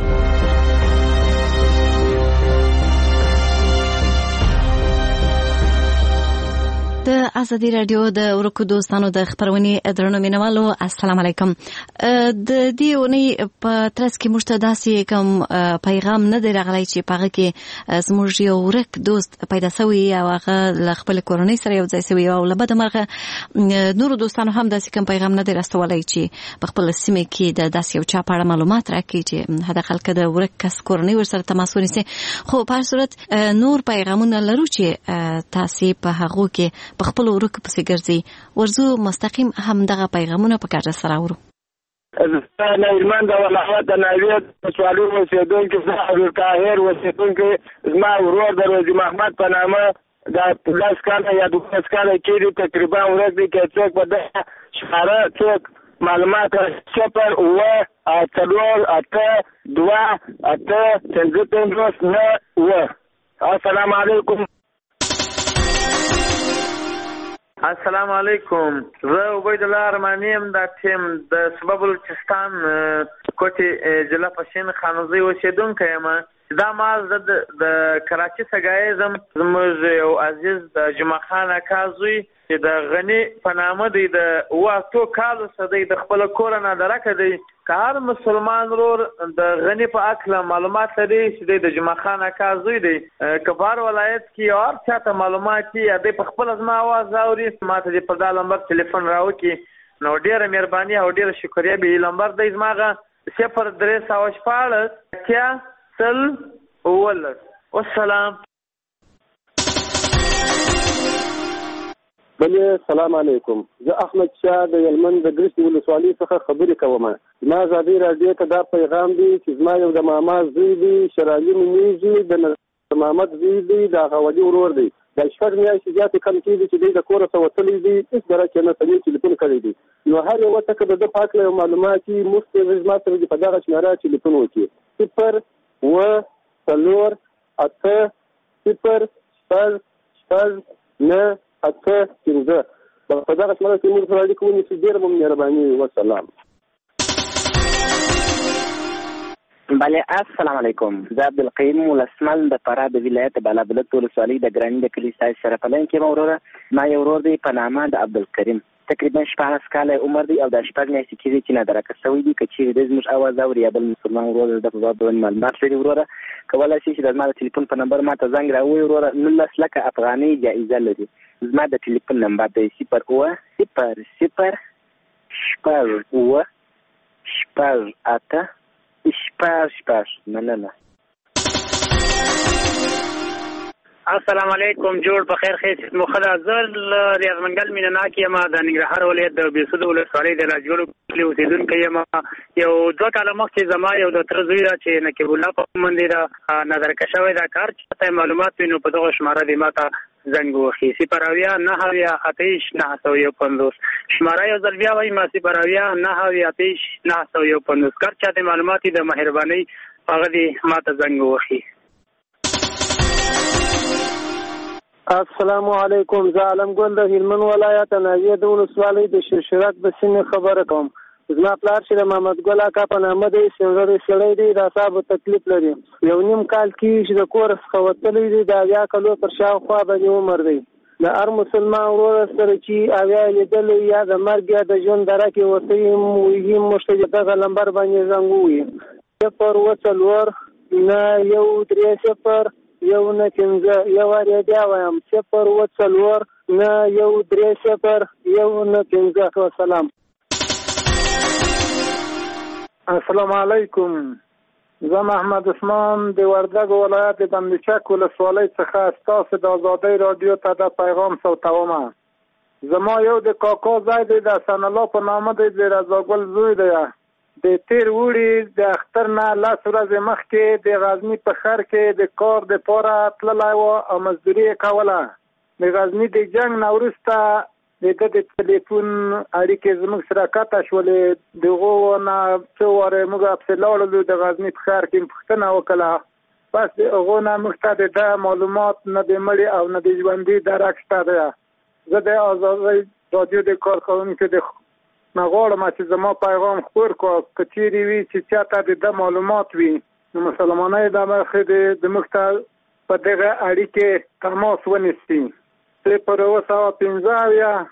S12: د ازادي رادیو د ورکو دوستانو د خبرونې درنو مینوالو السلام علیکم. د دې ونی په ترڅ کې موږ ته داسې کوم پیغام نه دی راغلی چې پاغه کې زموږ یو ورک دوست پیدا شوی او هغه له خپل کورنۍ سره یو ځای شوی او له بده مرغه نورو دوستانو هم داسې کوم پیغام نه دی راستولی چې په خپل سیمه کې د داسې یو چا په اړه معلومات راکړي چې هدا خلک د ورک کس کورنۍ ورسره تماس ونیسي. خو په هر صورت نور پیغامونه لرو چې تاسو په هغه کې په خپل ورکو پسې ګرځي. ورزو مستقیم هم دغه پیغامونه په کار سره اورو.
S23: انا ایمان د ولایت د ناویت سوالو اوسیدونکو صاحب القاهر اوسیدونکو زما ورور د روزي محمد په نامه د پلاس کاله یا د پلاس کاله کې تقریبا ورځ دی کې څوک په دغه شهره څوک معلومات 0 و 3 السلام علیکم.
S14: السلام علیکم. زه عبید الله ارمانی ام د ټیم د سبب بلوچستان کوټي ضلع پښین خانوزي اوسیدونکی یم. دا ماز د کراچي څخه زموږ یو عزیز د جمعه خان اکازوی چې د غنی په نامه دی د واتو کالو سدی د خپل کور نه درکه دی. که هر مسلمان رور د غنی په اکله معلومات لري چې د جمعه خان اکازوی دی کبار ولایت کې اور چاته معلومات یا د خپل ازما आवाज اوري ماته د په دا نمبر ټلیفون راوکي نو ډیره مهرباني او ډیره شکریا به نمبر د زماغه 0314 کیا سل اول. والسلام.
S24: بله سلام علیکم. زه احمد شاه د یلمن د ګرشي ولسوالۍ څخه خبرې کوم. ما ازادي رادیو ته دا پیغام دی چې زما یو د ماما زوی دی شرالي نومیږي د محمد زوی دی د غوړي ورور دی. د شپږ میاشتې زیاتې کم کېږي چې د کور څخه وتلی دی هیڅ درکه نه سمې ټلیفون کړی دی. نو هر یو څه د پاک له معلوماتي مستوي زما سره په دغه شماره ټلیفون وکړي 0 و 3 8 0 6 9 اته پنځه په دغه شماره کې موږ سره اړیکه ونیسو. ډېره مو مهرباني. والسلام.
S25: بله السلام علیکم. زه عبدالقیم ولسمل د فراه د ولایت بالابلد ولسوالۍ د ګراني د کلي ستاسو سره په لاین کې یم. وروره ما یو ورور دی په نامه د عبدالکریم تقریبا 14 کاله عمر دی او د شپږ میاشتې کېږي چې نادرکه شوی دی. که چیرې د زموږ اواز اوري یا بل مسلمان ورور د په باب معلومات لري وروره کولی شي چې د زما د ټلیفون په نمبر ما ته زنګ راووایي. وروره 19 لکه افغانۍ جایزه لري. زما د ټلیفون نمبر دی 0 0 0 8 مننه.
S26: السلام علیکم. جوړ په خیر خیر مخدا زل ریاض منګل مینناک یم د ننګرهار ولایت د بیسود ولسوالۍ د راجګړو کلی اوسیدونکی یم. یو 2 کاله مخکې زما یو د تر زوی را چې نقیب الله په منډه نظر کښوي دا کار چې معلومات وینو په دغه شماره دی ماته زنګ وخی 0 9 آتش 915 شماره یو ځل بیا وای ما 0 9 آتش 915 کار چا د معلوماتي د مهرباني هغه دی ماته زنګ وخی.
S23: السلام علیکم. زه علم ګل د هلمند ولایت ناویه د ولسوالۍ د شرشرک د سیمې خبره کوم. زما پلار چې د محمد ګل اکا په نامه دی سړی دی د اعصابو تکلیف لري. یو نیم کال کې چې د کور څخه وتلی دی د 10 کالو پر شاوخوا باندې عمر دی. د هر مسلمان ورور سره چې اویا لیدلی یا د مرګ یا د ژوند دره کې ورته وي موږ ته دغه نمبر باندې زنګ ووایي 0 و 4 9 1 3 0 یو نه پنځه یو وارې بیا وایم 0 و 4 9 1 3 0 یو نه پنځه. والسلام. السلام علیکم. زه محمد عثمان د وردګ ولایت د بندچک ولسوالۍ څخه ستاسو د ازادۍ رادیو ته د پیغام صوتوم. زما یو د کاکا ځای دی د حسن الله په نامه دی د رضاګل زوی دی. د تیر وړي د اختر نه 10 ورځې مخکې د غزني په ښار کې د کار د پاره تللی و او مزدوري یې کوله. د غزني د جنګ نه وروسته د ټلیفون اړیکې زموږ سره قطع شولې. دغو نه څو وارې موږ پسې لاړلو د غزني په ښار کې پوښتنه وکړه پس د هغو نه موږ ته د معلومات نه د مړي او نه د ژوندي درک شته ده. زه د آزادۍ رادیو د کارکوونکو د نغواړم چې زما پیغام خپور کړه که چیرې وي چې چاته د معلومات وي نو مسلمانۍ د مخې د موږ ته په دغه اړیکې تماس ونیسي. 015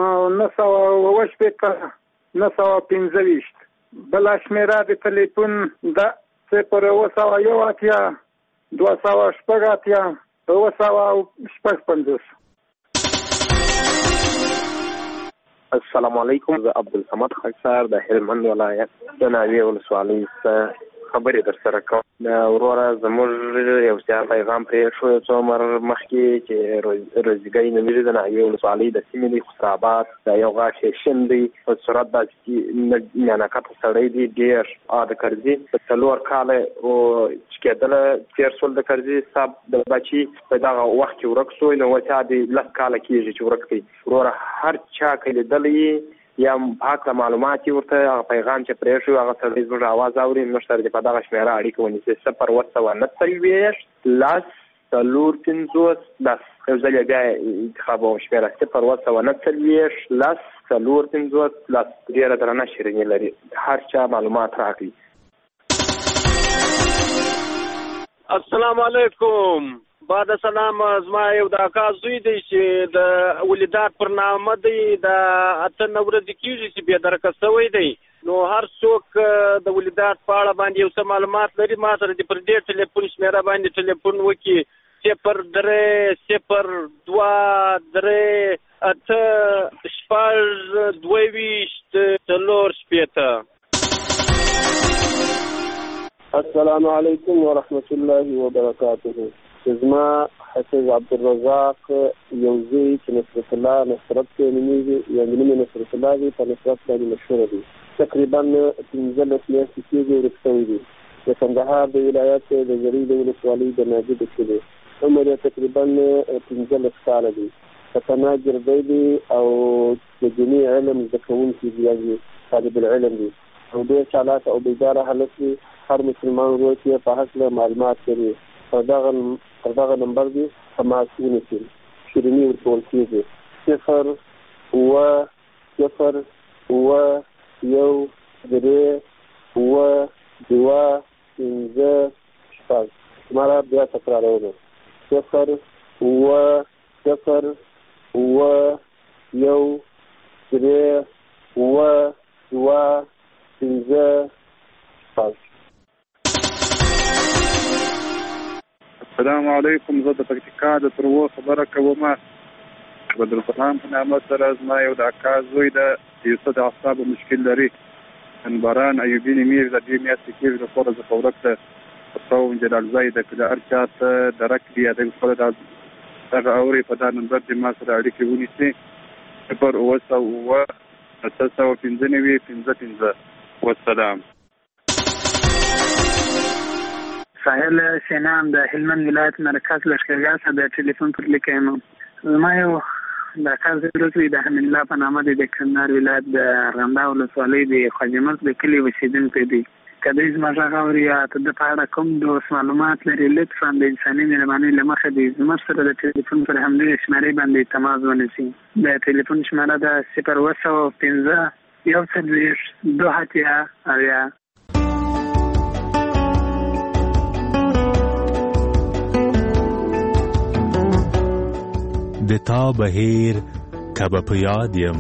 S23: 915 915 بله شمېره د تلیفون د 010 280 250.
S8: السلام علیکم. زه عبدالصمد خاکسار د هلمند ولایت د ناوې ولسوالۍ څخه خبرې در سره کوم. وروره زموږ یو سیار پیغام پرې شو څو عمر مخکې چې روزګۍ نومیږي د ناوې ولسوالۍ د سیمې دی خسرآباد د یو غاښ شین دی په صورت داسې میانکته سړی دی ډېر د کرزي په 4 کاله چې کېدله تېر شول د کرزي صاحب د بچي په دغه وخت کې ورک شوی نو چا د 10 کاله کېږي چې ورک دی. وروره هر چا که لیدلی یا هغه معلومات ورته هغه پیغام چې پرې شو هغه سره زموږ आवाज اوري موږ سره په دغه شمیره اړیکه ونیسي 019 لاس 450 لاس یو ځل بیا انتخاب او شمیره 019 لاس 450 لاس ډیره درنه شیرینی لري. هر چا معلومات راکړي.
S5: السلام علیکم. بعد سلام زما یو د اکا زوی دی چې د ولیدات پر نامه دی د 8 ورځې کېږي چې بیا درکه شوی دی. نو هر څوک د ولیدات په اړه باندې یو څه معلومات لري ما سره د پر دې ټلیفون شمیره باندې ټلیفون وکړي 0
S24: السلام علیکم ورحمة الله وبرکاته. زما حفیظ عبدالرزاق یو زوی چې نصرت الله نصرت کې نومیږي یا نوم نصرت الله دی په نصرت باندې مشهور دی. تقریبا 15 میاشتې کېږي ورک شوی دی. د کندهار د ولایت د زرۍ د ولسوالۍ د ناجد کې دی. عمر یې تقریبا 15 کاله دی. فتنه ګردی دی او د دیني علم زده کوونکی دی طالب العلم دی او ډېر چالاک او بیداره هلک دی. هر مسلمان ورور چې په هکله معلومات لري پر دغه نمبر دی تماس ونیسي. شیریني ورکول کېږي 0 0 0 1 3 2 5 6. مارا بیا تکرارونه 0 0 0 1 3 2 5 6.
S9: السلام علیکم. زه د پکتیکا د ترو خبره کوم. بدرالرحمن په نامه سره زما یو د اکا زوی د یوسف د اعصابو مشکل لري. انباران ایوبي نمیر د دې میاشتې کېږي د خور د خورک ته څو جلال زای د کله ارچات درک دی د خپل دغه اوري په دا نمبر د ما سره اړیکې ونیسي 0 والسلام.
S26: ساحل سینام د هلمند ولایت مرکز لشکرګاه څخه د ټلیفون پر لیکم. زما یو د کار ضروري د حمید الله په نامه د کندهار ولایت د ارغنداو ولسوالۍ د خواجمت د کلي اوسیدونکی دی. کله چې ما غواړم یا ته د پاره کوم د معلومات لري لطفا د انساني مهرباني لمخه د زموږ سره د ټلیفون پر همدې شمارې باندې تماس ونیسي. د ټلیفون شماره د 015 1
S11: د تا بهیر کبه په یاد یم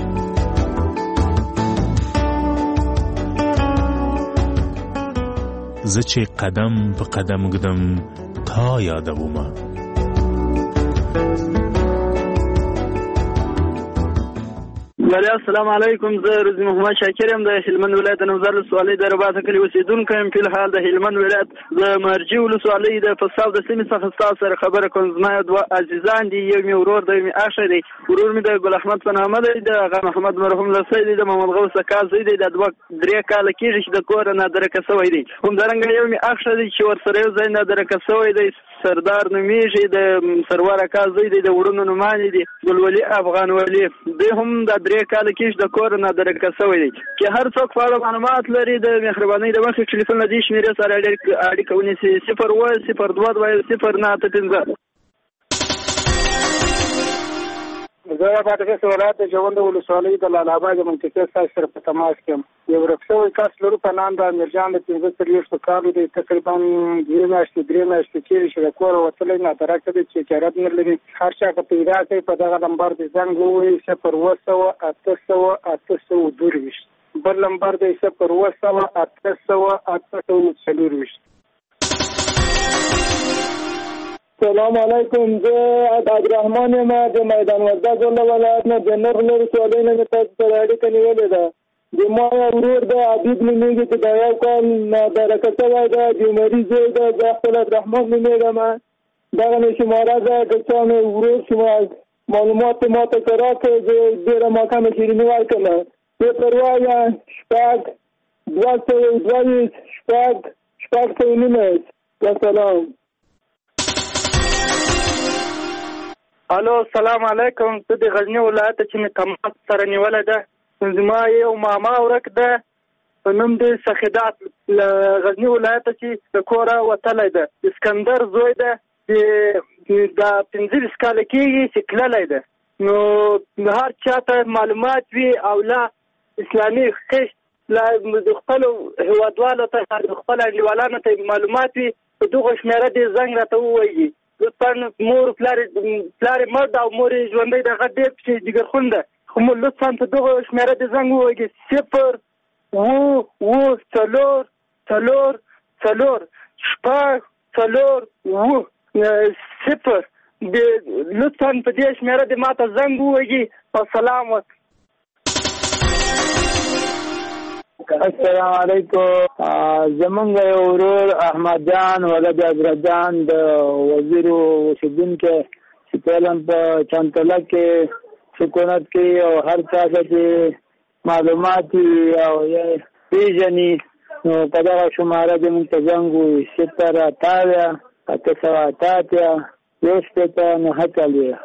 S11: زه چې قدم په قدم ږدم تا یادومه
S26: بله السلام علیکم. زه روزي محمد شاکر یم د هلمند ولایت نوزار ولسوالۍ د رباطه کلي اوسیدونکی یم. په الحال د هلمند ولایت د مرجي ولسوالۍ د فساو د سیمې څخه ستاسو سره خبره کوم. زما دوه عزیزان دي، یو مې ورور دی، مې اخ دی. ورور مې د ګل احمد په نامه دی، د هغه محمد مرحوم لسی دی، د محمد غوث اکا زوی دی. د 2-3 کاله کېږي چې د کوره نادرکه شوی دی. همدارنګه یو مې اخ دی چې ورسره یو ځای نادرکه شوی دی
S23: سردار نومیږي، د سرور اکا زوی دی، د وړونو نومانی دي ګلولي افغان ولي. دوی هم د 3 کاله کېږي د کور نه درکه شوی دی. که هر څوک په اړه معلومات لري د مهربانۍ د مخې ټلیفون له دې شمېرې سره اړیکه ونیسي 0
S24: زه په بادغیس ولایت د جوند ولسوالۍ د لال اباد منطقې سره په تماس کې یم. یو ورکشوی کس لرو په نام د امیرجان د 15 کالو دی، تقریبا 2 میاشتې کېږي چې د کور وتلی نادرکه دی چې چارت نه لري. هر چا که پیدا کوي په دغه نمبر د زنګ ووهي 0 بل نمبر دی 0
S23: سلام علیکم. زه عبدالرحمن یم د میدان وردګ ولایت نه د نور ولسوالۍ نه تاسو سره اړیکه نیولې ده. د ما ورور د عبید نومیږي چې د یو کال درکه شوی ده، د مریض زوی ده. زه خپل عبدالرحمن نومیږم. دغه مې شماره ده د چا مې ورور معلومات ما ته راکړې، زه ډېره ماښامه شیریني ورکړله. زه پروايه 222 والسلام. الو سلام علیکم. زه د غزني ولایت چې مې تماس سره نیولی ده. زما یو ماما ورک ده په نوم د سخیدات له غزني ولایت چې د کوره وتلی ده. اسکندر زوی ده، د 15 کاله کېږي چې تللی ده. نو هر چا ته معلومات وي او لا اسلامي خشت د خپلو هېوادوالو ته د خپلو انډیوالانو ته معلومات وي په دغه شمېره دې زنګ راته ووایي. لطفا مور پلار مرد او مور ژوندی دغه ډېر پسې جګرخون ده، خو مو لطفا په دغه شمېره دې زنګ ووایي 0 لطفا په دې شمېره دې ماته زنګ ووایي. السلام السلام علیکم. زمونږ یو ورور احمد جان ولد حضرت جان د وزیر اوسیدونکی چې فعلا په چانتله کې سکونت کې او هر چا چې معلومات او پیژني نو په دغه شماره د موږ ته زنګ ووایي 0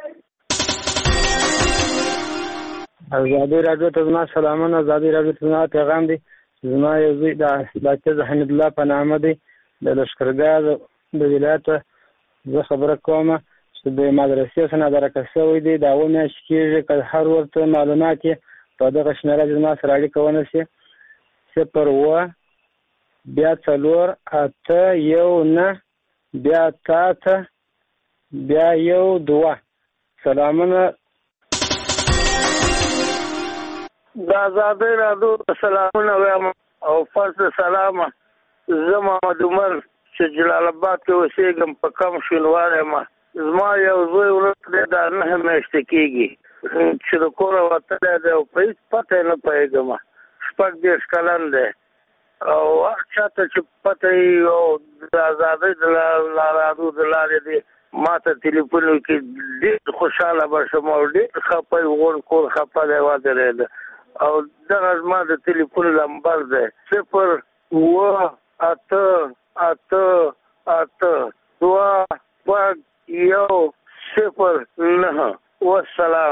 S23: ازادي راډیو ته زما سلامونه. ازادي راډیو ته زما پیغام دی. زما یو زوی د ډاکټر حمید الله په نامه دی، د لښکرګاه د ولایت. زه خبره کوم چې د مدرسې څخه درکه شوی دی، د 2 میاشتې کېږي. که هر ورته معلومات یې په دغه شمېره کې زما سره اړیکه ونیسي 0 سلامونه.
S24: د ازادۍ راډیو سلامونه وایم او فضل سلامه. زه محمد عمر چې جلال آباد کې اوسېږم، په کم شینوار یم. زما یو زوی ورک دی، دا 9 میاشتې کېږي چې د کوره وتلی دی او په هېڅ پته یې نه پوهېږم. 26 کلن دی او هر چا ته چې پته یي او د ازادۍ د راډیو د لارې دی ما ته تلیفون وکړي، ډېر خوشحاله به شم او ډېر خفه یې غون کور خفه دی ودرېده. او دغه زما د تلیفون نمبر دی 0 والسلام.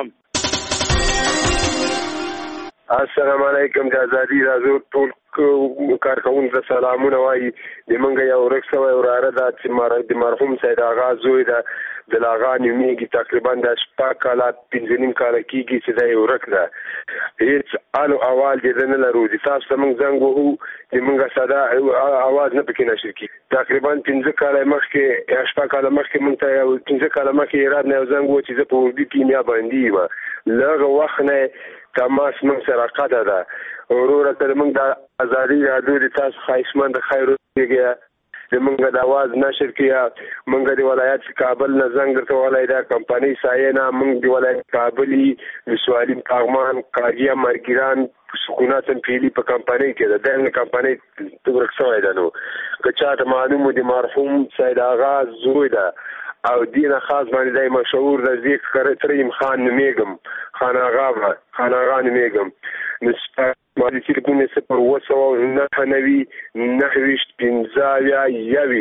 S15: السلام علیکم. د ازادي راډیو ټول کارکوونکو سلامونه وایي. د منګه یو ورک شوی وراره ده چې د مرحوم سید آغا زوی ده، د لاغا نومیږي. تقریبا د 6 کاله 15 کاله کېږي چې دا یې ورک ده. هېڅ حال او احوال دې نه لرو. د تاسو ته موږ زنګ وهو، د موږ ساده اواز نه پکې نشر کېږي. تقریبا 15 کاله مخکې یا 6 کاله مخکې موږ ته یو 15 کاله مخکې هرات نه یو زنګ وو چې زه په اردو کیمیا باندې یم. له هغه وخت نه تماس موږ سره قطع ده. وروره ته موږ د ازادي راډیو د تاسو خواهشمند د خیر وکړئ، زمونږ د اواز نشر کیا. موږ د ولایت کابل نه زنګ درته ولای دا کمپنی ساینا. موږ د ولایت کابلی د سوالیم پاغمان کاږیا مرګران سکونات پیلی په کمپنی کې ده. دغه کمپنی تبرک سوای ده. نو که چاته معلومه د مرحوم سید آغا زوی ده او دینه خاص باندې دای مشهور د ذکر تریم خان نمیګم، خان آغا نمیګم. نسبت مالی تلیفون 0 9 9 15 21.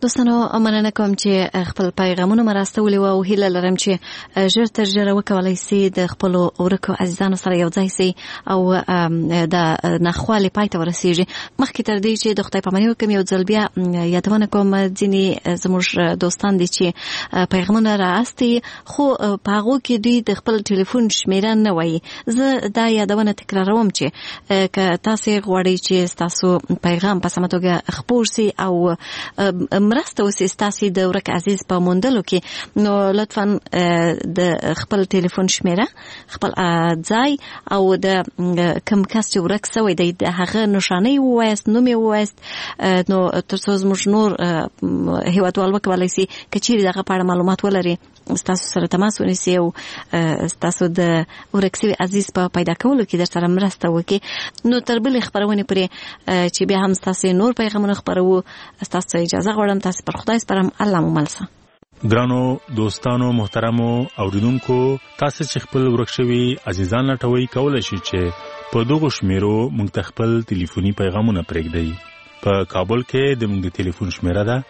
S12: دوستانو مننه کوم چې خپل پیغامونه مرستولي او هیله لرم چې ژر تر ژره وکولای شي د خپل ورکو عزیزانو سره یو ځای شي او د نخوالي پای ته ورسیږي. مخکې تر دې چې د خدای پاماني وکم یو ځل بیا یادونه کوم ځینې زموږ دوستان دي چې پیغامونه رااستي خو په هغو کې دوی د خپل ټلیفون شمیره نه وایي. زه دا یادونه تکراروم چې که تاسو غواړئ چې تاسو پیغام په سمه توګه خپور شي او مرسته وسي ستاسو د ورک عزیز په موندلو کې، نو لطفا د خپل ټلیفون شمیره، خپل ځای او د کوم کس چې ورک سوی دی د هغه نشانه ووایست، نوم یې ووایست، نو تر څو زموږ نور هیوادوال وکولای شي که چیرې دغه په اړه معلومات ولري ستاسو سره تماس ونیسي او ستاسو د ورک سوي عزیز په پیدا کولو کې در سره مرسته وکړي. نو تر بلې خپرونې پورې چې بیا هم ستاسو نور پیغامونه خپروو، ستاسو اجازه غواړم تاسو پر خدای سپارم. الله مو مل شه.
S11: ګرانو دوستانو محترمو اوریدونکو، تاسو چې خپل ورک شوي عزیزان لټوي کولای شئ چې په دغه شمیرو موږ ته خپل ټلیفوني پیغامونه پرېږدئ. په کابل کې د موږ د ټلیفون شمیره ده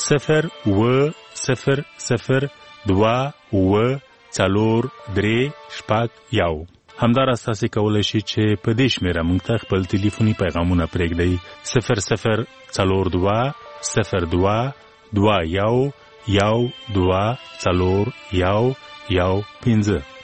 S11: 0200243 همداراز تاسو کولای شئ چې په دې شمیره موږ ته خپل ټلیفوني پیغامونه پرېږدئ 0020221 124 115.